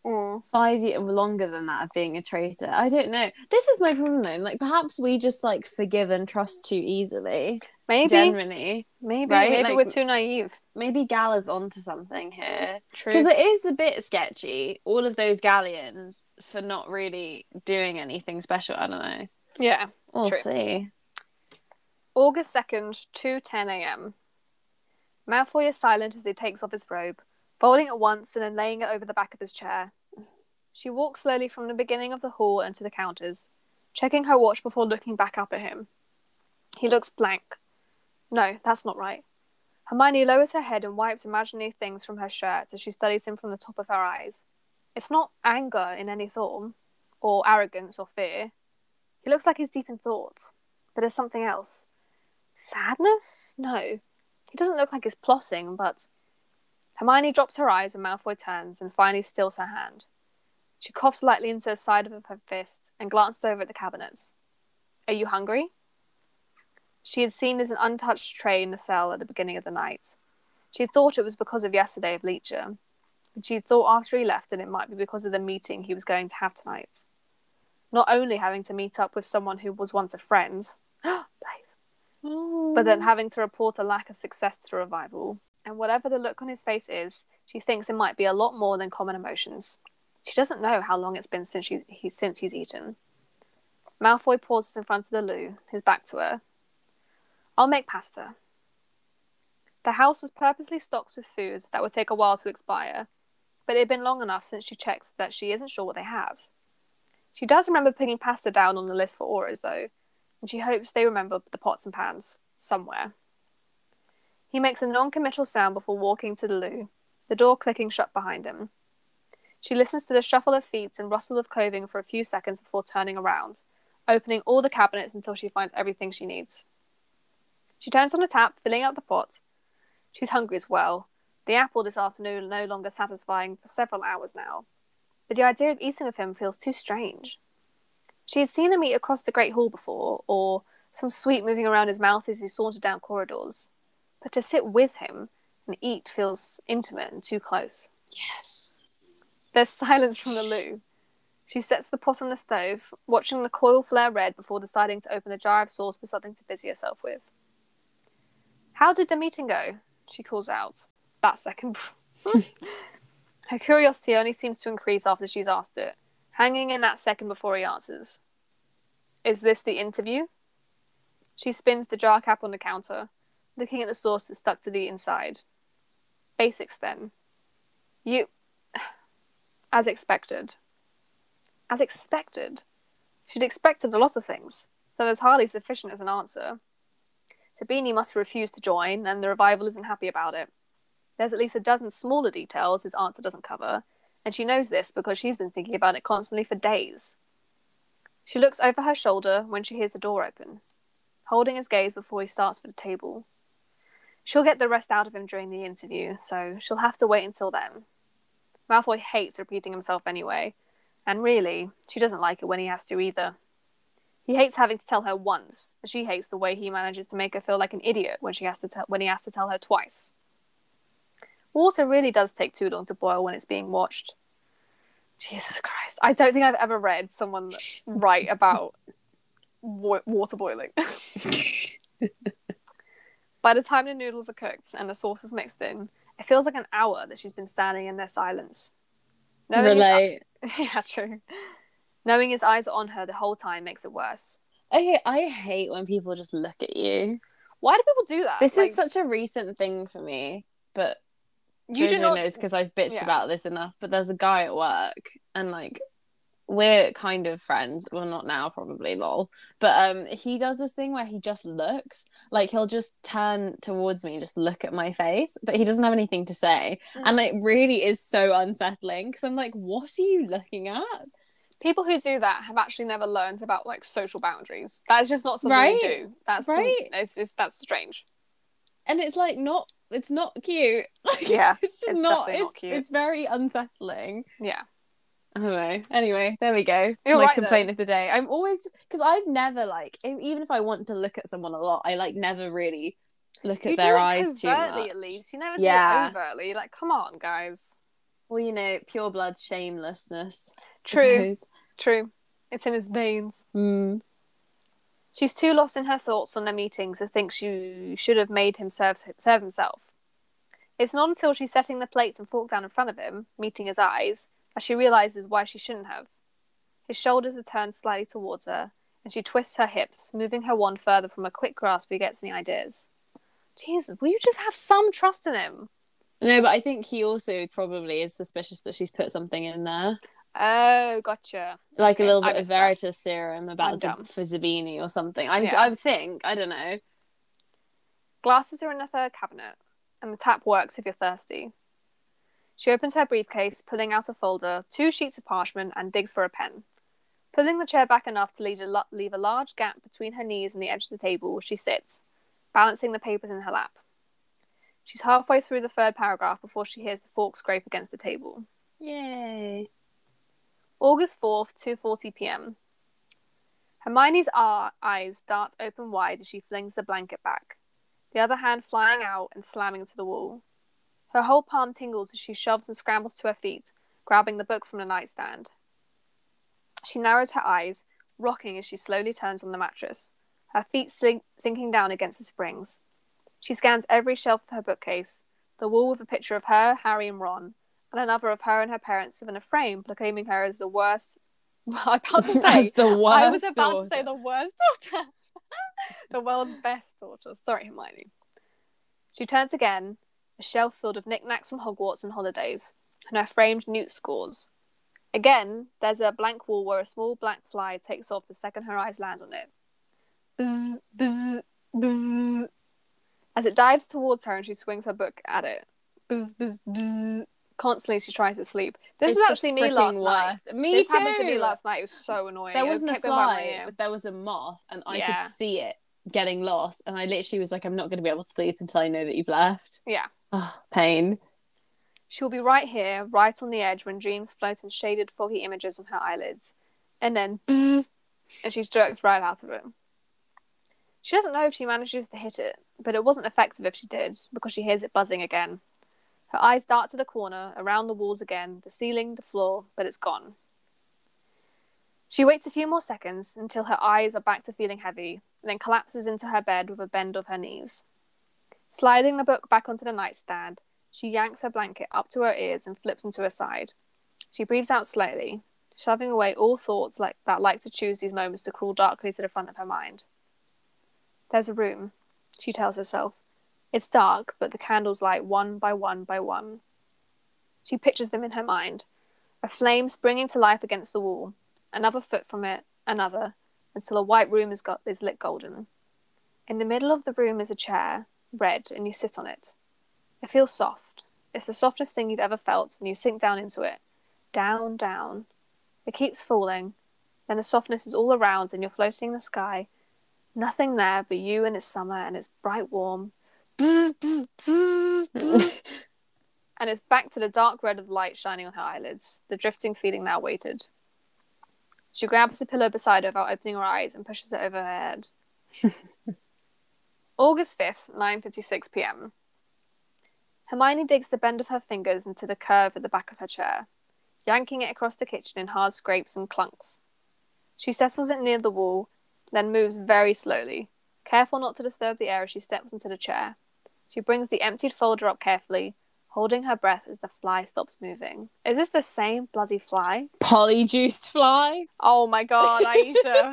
5 years, longer than that, of being a traitor. I don't know. This is my problem though. Like perhaps we just like forgive and trust too easily. Maybe. Generally. Maybe. Right? Maybe like, we're too naive. Maybe Gala's onto something here. True. Because it is a bit sketchy, all of those galleons, for not really doing anything special. I don't know. Yeah. We'll true. see. August 2nd, 2:10 a.m. Malfoy is silent as he takes off his robe, folding it once and then laying it over the back of his chair. She walks slowly from the beginning of the hall and to the counters, checking her watch before looking back up at him. He looks blank. No, that's not right. Hermione lowers her head and wipes imaginary things from her shirt as she studies him from the top of her eyes. It's not anger in any form, or arrogance or fear. He looks like he's deep in thought, but there's something else. Sadness? No. He doesn't look like he's plotting, but... Hermione drops her eyes and Malfoy turns and finally stills her hand. She coughs lightly into the side of her fist and glances over at the cabinets. Are you hungry? She had seen as an untouched tray in the cell at the beginning of the night. She had thought it was because of yesterday of Leecher, but she had thought after he left that it might be because of the meeting he was going to have tonight. not only having to meet up with someone who was once a friend, Blaze, Oh. but then having to report a lack of success to the revival. And whatever the look on his face is, she thinks it might be a lot more than common emotions. She doesn't know how long it's been since he's eaten. Malfoy pauses in front of the loo, his back to her. I'll make pasta. The house was purposely stocked with food that would take a while to expire, but it had been long enough since she checks that she isn't sure what they have. She does remember putting pasta down on the list for Auras, though, and she hopes they remember the pots and pans somewhere. He makes a non-committal sound before walking to the loo, the door clicking shut behind him. She listens to the shuffle of feet and rustle of clothing for a few seconds before turning around, opening all the cabinets until she finds everything she needs. She turns on the tap, filling up the pot. She's hungry as well. The apple this afternoon no longer satisfying for several hours now. But the idea of eating with him feels too strange. She had seen him eat across the Great Hall before, or some sweet moving around his mouth as he sauntered down corridors. But to sit with him and eat feels intimate and too close. Yes. There's silence from the loo. She sets the pot on the stove, watching the coil flare red before deciding to open a jar of sauce for something to busy herself with. How did the meeting go? She calls out. That second. Her curiosity only seems to increase after she's asked it, hanging in that second before he answers. Is this the interview? She spins the jar cap on the counter, looking at the sauce that's stuck to the inside. Basics, then. You... As expected. As expected? She'd expected a lot of things, so there's hardly sufficient as an answer. Sabini must refuse to join, and the revival isn't happy about it. There's at least a dozen smaller details his answer doesn't cover, and she knows this because she's been thinking about it constantly for days. She looks over her shoulder when she hears the door open, holding his gaze before he starts for the table. She'll get the rest out of him during the interview, so she'll have to wait until then. Malfoy hates repeating himself anyway, and really, she doesn't like it when he has to either. He hates having to tell her once, and she hates the way he manages to make her feel like an idiot when he has to tell her twice. Water really does take too long to boil when it's being watched. Jesus Christ. I don't think I've ever read someone write about water boiling. By the time the noodles are cooked and the sauce is mixed in, it feels like an hour that she's been standing in their silence. Relate. Yeah, true. Knowing his eyes are on her the whole time makes it worse. Okay, I hate when people just look at you. Why do people do that? This is such a recent thing for me, but Jojo knows because I've bitched about this enough. But there's a guy at work, and like we're kind of friends. Well, not now, probably, lol. But he does this thing where he just looks. Like he'll just turn towards me and just look at my face, but he doesn't have anything to say, and it really is so unsettling because I'm like, what are you looking at? People who do that have actually never learned about like social boundaries. That's just not something you do. That's right. That's strange. And it's like it's not cute. Like, yeah, it's just not cute. It's very unsettling. Yeah. I don't know. Anyway, there we go. You're my right, complaint of the day. I'm always because I've never like even if I want to look at someone a lot, I like never really look at their eyes too much. At least you never do it overtly. Like, come on, guys. Well, you know, pure blood shamelessness. True. It's in his veins. Mm. She's too lost in her thoughts on their meetings to think she should have made him serve himself. It's not until she's setting the plates and fork down in front of him, meeting his eyes, that she realises why she shouldn't have. His shoulders are turned slightly towards her, and she twists her hips, moving her wand further from a quick grasp he gets any ideas. Jesus, will you just have some trust in him? No, but I think he also probably is suspicious that she's put something in there. Oh, gotcha. Like a little bit of Veritas serum for Zabini or something. I think. I don't know. Glasses are in the third cabinet, and the tap works if you're thirsty. She opens her briefcase, pulling out a folder, 2 sheets of parchment, and digs for a pen. Pulling the chair back enough to leave a large gap between her knees and the edge of the table, she sits, balancing the papers in her lap. She's halfway through the third paragraph before she hears the fork scrape against the table. Yay. August 4th, 2:40 p.m. Hermione's eyes dart open wide as she flings the blanket back, the other hand flying out and slamming to the wall. Her whole palm tingles as she shoves and scrambles to her feet, grabbing the book from the nightstand. She narrows her eyes, rocking as she slowly turns on the mattress, her feet sinking down against the springs. She scans every shelf of her bookcase, the wall with a picture of her, Harry, and Ron, and another of her and her parents within a frame proclaiming her as the worst. Well, I was about to say the worst I was about daughter. to say the worst daughter. The world's best daughter. Sorry, Hermione. She turns again, a shelf filled with knickknacks from Hogwarts and holidays, and her framed newt scores. Again, there's a blank wall where a small black fly takes off the second her eyes land on it. Bzz, bzz, bzz. As it dives towards her and she swings her book at it. Bzz, bzz, bzz. Constantly she tries to sleep. This was actually me last night. Me this too. happened to me last night. It was so annoying. There wasn't a fly, but there was a moth, and I could see it getting lost. And I literally was like, I'm not going to be able to sleep until I know that you've left. Yeah. Oh, pain. She'll be right here, right on the edge, when dreams float in shaded, foggy images on her eyelids. And then, bzz, and she's jerked right out of it. She doesn't know if she manages to hit it, but it wasn't effective if she did, because she hears it buzzing again. Her eyes dart to the corner, around the walls again, the ceiling, the floor, but it's gone. She waits a few more seconds until her eyes are back to feeling heavy, and then collapses into her bed with a bend of her knees. Sliding the book back onto the nightstand, she yanks her blanket up to her ears and flips into her side. She breathes out slowly, shoving away all thoughts that like to choose these moments to crawl darkly to the front of her mind. There's a room, she tells herself. It's dark, but the candles light one by one by one. She pictures them in her mind. A flame springing to life against the wall. Another foot from it, another, until a white room is lit golden. In the middle of the room is a chair, red, and you sit on it. It feels soft. It's the softest thing you've ever felt, and you sink down into it. Down, down. It keeps falling. Then the softness is all around, and you're floating in the sky. Nothing there but you, and it's summer, and it's bright warm. Bzz, bzz, bzz, bzz. And it's back to the dark red of the light shining on her eyelids, the drifting feeling now weighted. She grabs the pillow beside her without opening her eyes and pushes it over her head. August 5th, 9:56 p.m. Hermione digs the bend of her fingers into the curve at the back of her chair, yanking it across the kitchen in hard scrapes and clunks. She settles it near the wall, then moves very slowly, careful not to disturb the air as she steps into the chair. She brings the emptied folder up carefully, holding her breath as the fly stops moving. Is this the same bloody fly? Polyjuiced fly? Oh my god, Aisha.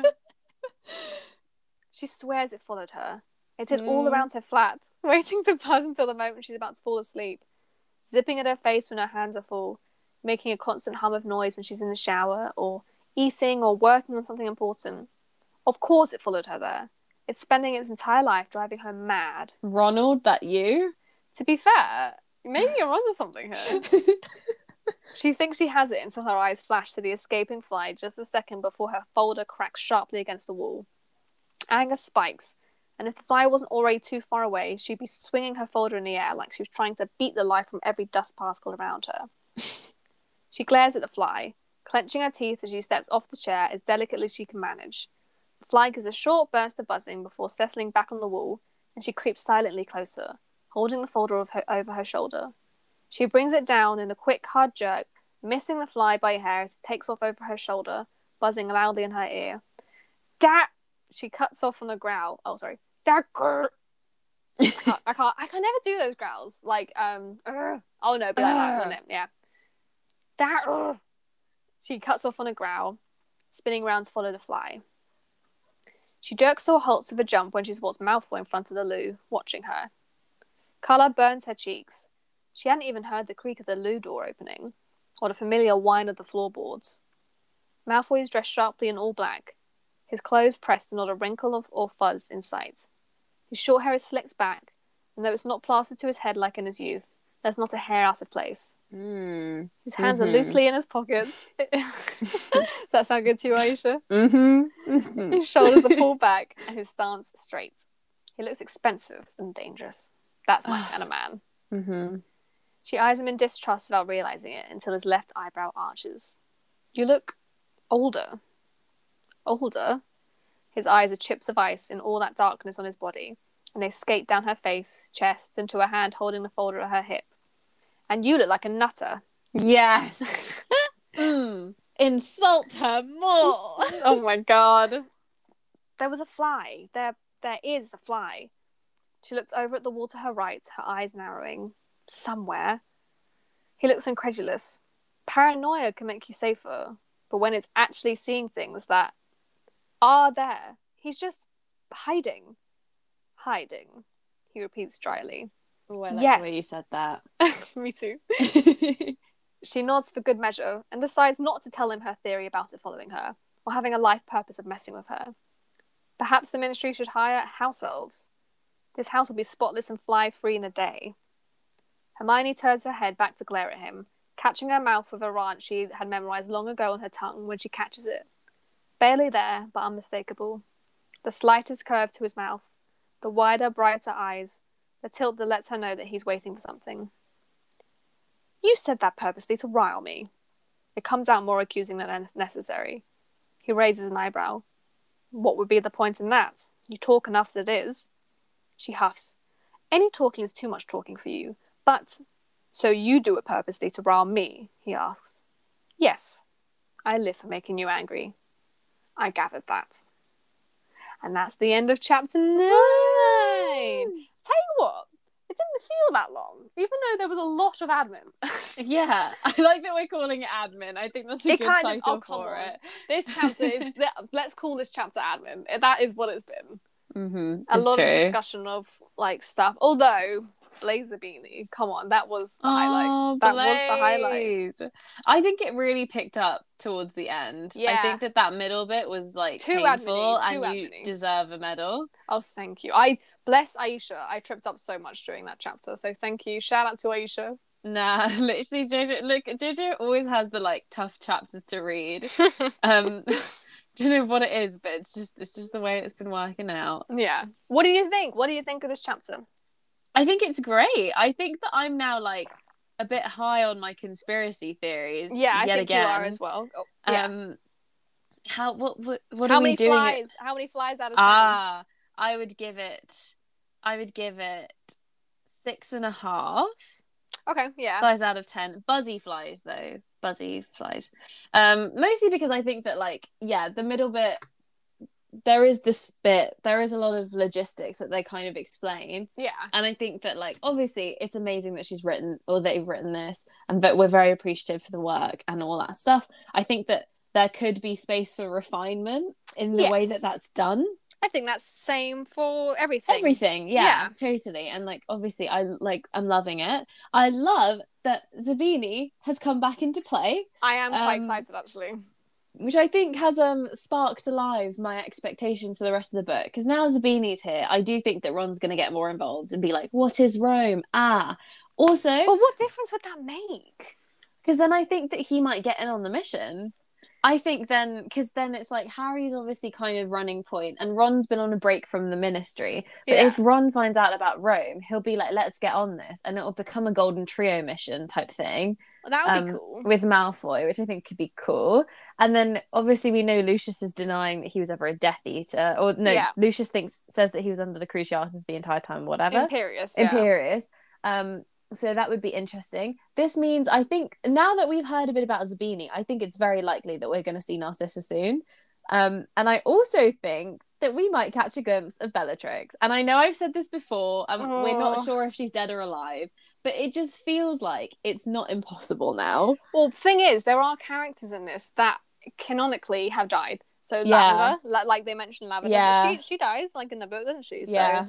She swears it followed her. It did all around her flat, waiting to buzz until the moment she's about to fall asleep, zipping at her face when her hands are full, making a constant hum of noise when she's in the shower, or eating or working on something important. Of course it followed her there. It's spending its entire life driving her mad. Ronald, that you? To be fair, maybe you're onto something here. She thinks she has it until her eyes flash to the escaping fly just a second before her folder cracks sharply against the wall. Anger spikes, and if the fly wasn't already too far away, she'd be swinging her folder in the air like she was trying to beat the life from every dust particle around her. She glares at the fly, clenching her teeth as she steps off the chair as delicately as she can manage. The fly gives a short burst of buzzing before settling back on the wall, and she creeps silently closer, holding the folder over her shoulder. She brings it down in a quick, hard jerk, missing the fly by a hair as it takes off over her shoulder, buzzing loudly in her ear. That! She cuts off on a growl. Oh, sorry. That! I can never do those growls. Like, oh no, but like that, wouldn't it? Yeah. That! She cuts off on a growl, spinning around to follow the fly. She jerks to a halt with a jump when she spots Malfoy in front of the loo, watching her. Colour burns her cheeks. She hadn't even heard the creak of the loo door opening, or the familiar whine of the floorboards. Malfoy is dressed sharply in all black, his clothes pressed and not a wrinkle or fuzz in sight. His short hair is slicked back, and though it's not plastered to his head like in his youth, there's not a hair out of place. His hands are loosely in his pockets. Does that sound good to you, Aisha? His shoulders are pulled back and his stance straight. He looks expensive and dangerous. That's my kind of man. She eyes him in distrust without realising it until his left eyebrow arches. You look older. Older? His eyes are chips of ice in all that darkness on his body, and they skate down her face, chest, and to her hand holding the folder at her hip. And you look like a nutter. Yes. insult her more. Oh my god. There was a fly. There is a fly. She looked over at the wall to her right, her eyes narrowing. Somewhere. He looks incredulous. Paranoia can make you safer, but when it's actually seeing things that are there, he's just hiding. Hiding, he repeats dryly. Oh, I like yes. the way you said that. Me too. She nods for good measure and decides not to tell him her theory about it following her, or having a life purpose of messing with her. Perhaps the ministry should hire house elves. This house will be spotless and fly-free in a day. Hermione turns her head back to glare at him, catching her mouth with a rant she had memorized long ago on her tongue when she catches it. Barely there, but unmistakable. The slightest curve to his mouth, the wider, brighter eyes, the tilt that lets her know that he's waiting for something. You said that purposely to rile me. It comes out more accusing than necessary. He raises an eyebrow. What would be the point in that? You talk enough as it is. She huffs. Any talking is too much talking for you. But, so you do it purposely to rile me, he asks. Yes, I live for making you angry. I gathered that. And that's the end of chapter 9. Tell you what, it didn't feel that long, even though there was a lot of admin. Yeah, I like that we're calling it admin. I think that's a good title for it. This chapter is, let's call this chapter admin. That is what it's been. Mm-hmm. A lot of discussion of like stuff. Although Blazer Beanie, come on, that was the highlight. That was the highlight. I think it really picked up towards the end. Yeah. I think that middle bit was like too painful, and you deserve a medal. Oh, thank you. I bless Aisha. I tripped up so much during that chapter, so thank you. Shout out to Aisha. Nah, literally, JoJo always has the like tough chapters to read. Don't know what it is, but it's just the way it's been working out. Yeah. What do you think? What do you think of this chapter? I think it's great. I think that I'm now like a bit high on my conspiracy theories. Yeah, I think again. You are as well. Oh, yeah. What are we doing? How many flies out of 10? I would give it 6.5. Okay, yeah. Flies out of 10. Buzzy flies though. Buzzy flies. Mostly because I think that like, yeah, the middle bit, there is a lot of logistics that they kind of explain. Yeah. And I think that like, obviously it's amazing that they've written this, and that we're very appreciative for the work and all that stuff. I think that there could be space for refinement in the way that that's done. I think that's the same for everything. Everything, yeah, totally. And like, obviously, I'm loving it. I love that Zabini has come back into play. I am quite excited, actually. Which I think has sparked alive my expectations for the rest of the book. Because now Zabini's here, I do think that Ron's going to get more involved and be like, "What is Rome?" Also, but what difference would that make? Because then I think that he might get in on the mission. I think because then it's like Harry's obviously kind of running point, and Ron's been on a break from the ministry. But if Ron finds out about Rome, he'll be like, let's get on this, and it'll become a Golden Trio mission type thing. Well, that would be cool. With Malfoy, which I think could be cool. And then obviously we know Lucius is denying that he was ever a Death Eater. Or no, Lucius says that he was under the Cruciatus the entire time, whatever. Imperius. So that would be interesting. This means, I think, now that we've heard a bit about Zabini, I think it's very likely that we're going to see Narcissa soon. And I also think that we might catch a glimpse of Bellatrix. And I know I've said this before, we're not sure if she's dead or alive, but it just feels like it's not impossible now. Well, the thing is, there are characters in this that canonically have died. So Lavender, like they mentioned Lavender, she dies, like in the book, doesn't she? So yeah.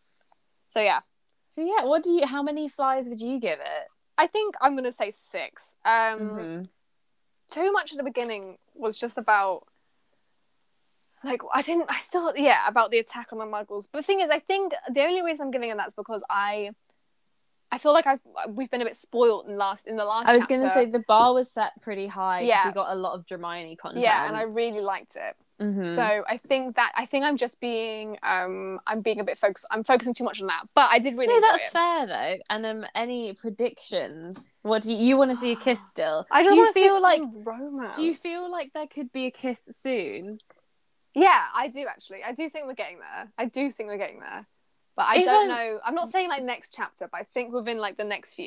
So yeah, how many flies would you give it? I think I'm going to say 6. Too much at the beginning was just about, like, about the attack on the Muggles. But the thing is, I think the only reason I'm giving it that is because I feel like we've been a bit spoiled in the last I was going to say the bar was set pretty high because we got a lot of Hermione content. Yeah, and I really liked it. Mm-hmm. So I think I'm just being I'm being a bit focused. I'm focusing too much on that, but I did really enjoy that's fair though. And any predictions? What do you want to see a kiss still? I just want to see some romance. Do you feel like there could be a kiss soon? Yeah, I do actually. I do think we're getting there. But I don't know. I'm not saying like next chapter, but I think within like the next few.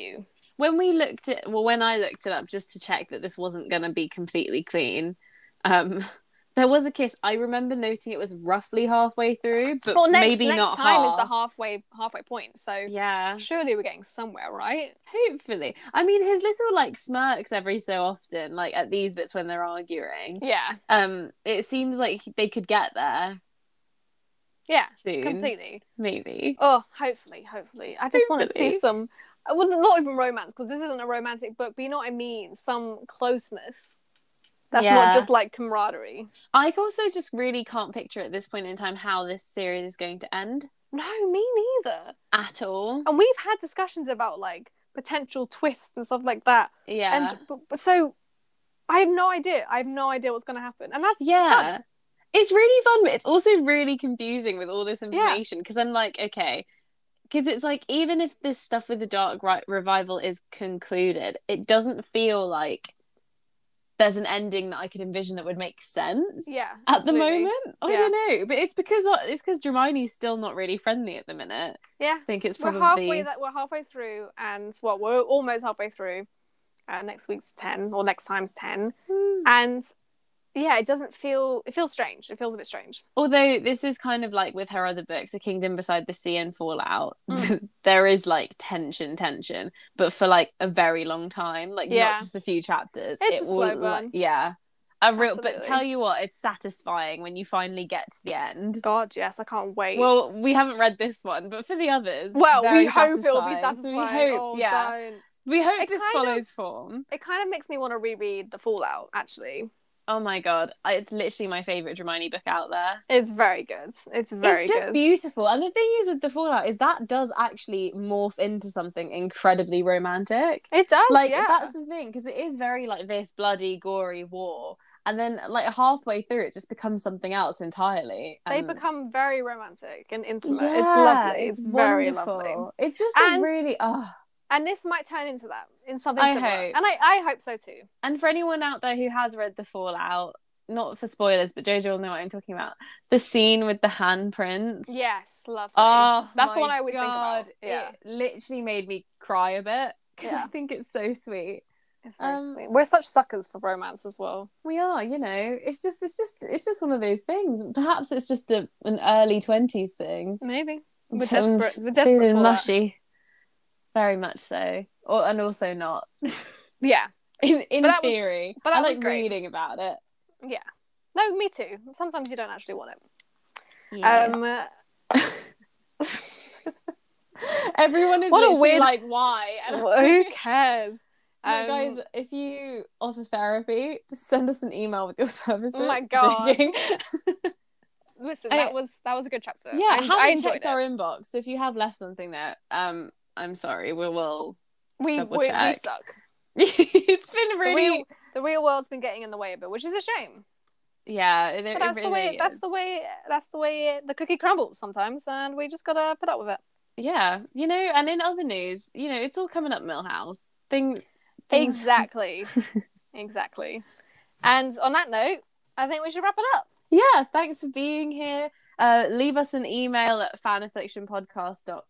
when I looked it up just to check that this wasn't going to be completely clean, um, there was a kiss. I remember noting it was roughly halfway through, but maybe next not time half. is the halfway point. So yeah, surely we're getting somewhere, right? hopefully. I mean, his little like smirks every so often, like at these bits when they're arguing. Yeah. It seems like they could get there. Yeah, soon. Completely. Maybe. Oh, hopefully. I just want to see some. Well, not even romance, because this isn't a romantic book, but you know what I mean? Some closeness. That's not just like camaraderie. I also just really can't picture at this point in time how this series is going to end. No, me neither. At all. And we've had discussions about like potential twists and stuff like that. Yeah. And so I have no idea. What's going to happen. And that's fun. It's really fun, but it's also really confusing with all this information, because I'm like, okay, because it's like, even if this stuff with the Dark Revival is concluded, it doesn't feel like there's an ending that I could envision that would make sense at the moment. I don't know, but it's because Hermione's still not really friendly at the minute. Yeah, I think it's probably we're halfway through, and we're almost halfway through. Next week's 10, or next time's 10, and yeah, it feels strange. It feels a bit strange. Although this is kind of like with her other books, A Kingdom Beside the Sea and Fallout, there is like tension, but for like a very long time, like not just a few chapters. It's a slow burn. But tell you what, it's satisfying when you finally get to the end. God, yes, I can't wait. Well, we haven't read this one, but for the others, we hope it'll be satisfying. So we hope, don't. We hope this follows form. It kind of makes me want to reread the Fallout, actually. Oh my god, it's literally my favourite Hermione book out there. It's very good. It's just beautiful. And the thing is with the Fallout is that does actually morph into something incredibly romantic. It does, that's the thing, because it is very like this bloody, gory war. And then like halfway through it just becomes something else entirely. They become very romantic and intimate. It's lovely. It's very lovely. It's just really... And this might turn into that, in something similar. And I hope so too. And for anyone out there who has read The Fallout, not for spoilers, but Jojo will know what I'm talking about. The scene with the handprints. Yes, lovely. Oh, that's the one I always think about. Yeah. It literally made me cry a bit, because I think it's so sweet. It's very sweet. We're such suckers for romance as well. We are, you know. It's just one of those things. Perhaps it's just an early 20s thing. Maybe. We're desperate for mushy. Very much so, and also not. Yeah, in theory, but I like reading about it. Yeah, no, me too. Sometimes you don't actually want it. Yeah. Everyone is literally like, why? Who cares? Guys, if you offer therapy, just send us an email with your services. Oh my god. Listen, that was a good chapter. Yeah, I enjoyed checked our inbox. So if you have left something there, I'm sorry. We suck. It's been really the real world's been getting in the way of it, which is a shame. Yeah, but that's the way the cookie crumbles sometimes, and we just gotta put up with it. Yeah, you know. And in other news, you know, it's all coming up Millhouse. Exactly, exactly. And on that note, I think we should wrap it up. Yeah, thanks for being here. Leave us an email at fanafflictionpodcast.com.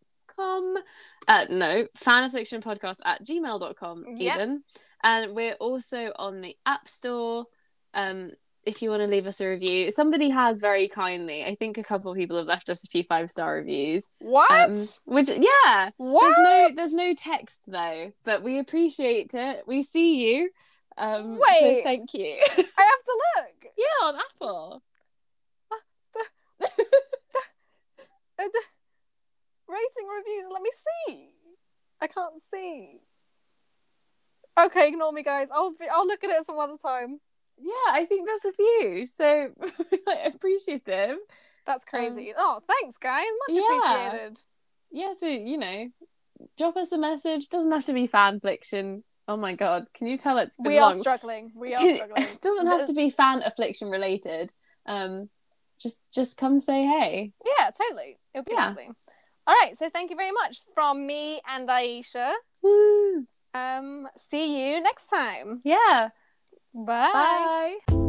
fanafflictionpodcast@gmail.com even. And we're also on the App Store. If you want to leave us a review. Somebody has very kindly, I think a couple of people have left us a few 5-star reviews. What? What? There's no text though, but we appreciate it. We see you. Wait. So thank you. I have to look. Yeah, on Apple. Rating reviews, let me see. I can't see. Okay, ignore me, guys. I'll look at it some other time. Yeah, I think there's a few, so like, appreciative. That's crazy. Thanks, guys. Much appreciated. Yeah, so you know, drop us a message. Doesn't have to be fan fiction. Oh my god, can you tell it's been long? We are struggling. It doesn't have to be fan affliction related. Just come say hey. Yeah, totally. It'll be lovely. All right, so thank you very much from me and Aisha. Woo. See you next time. Yeah. Bye. Bye.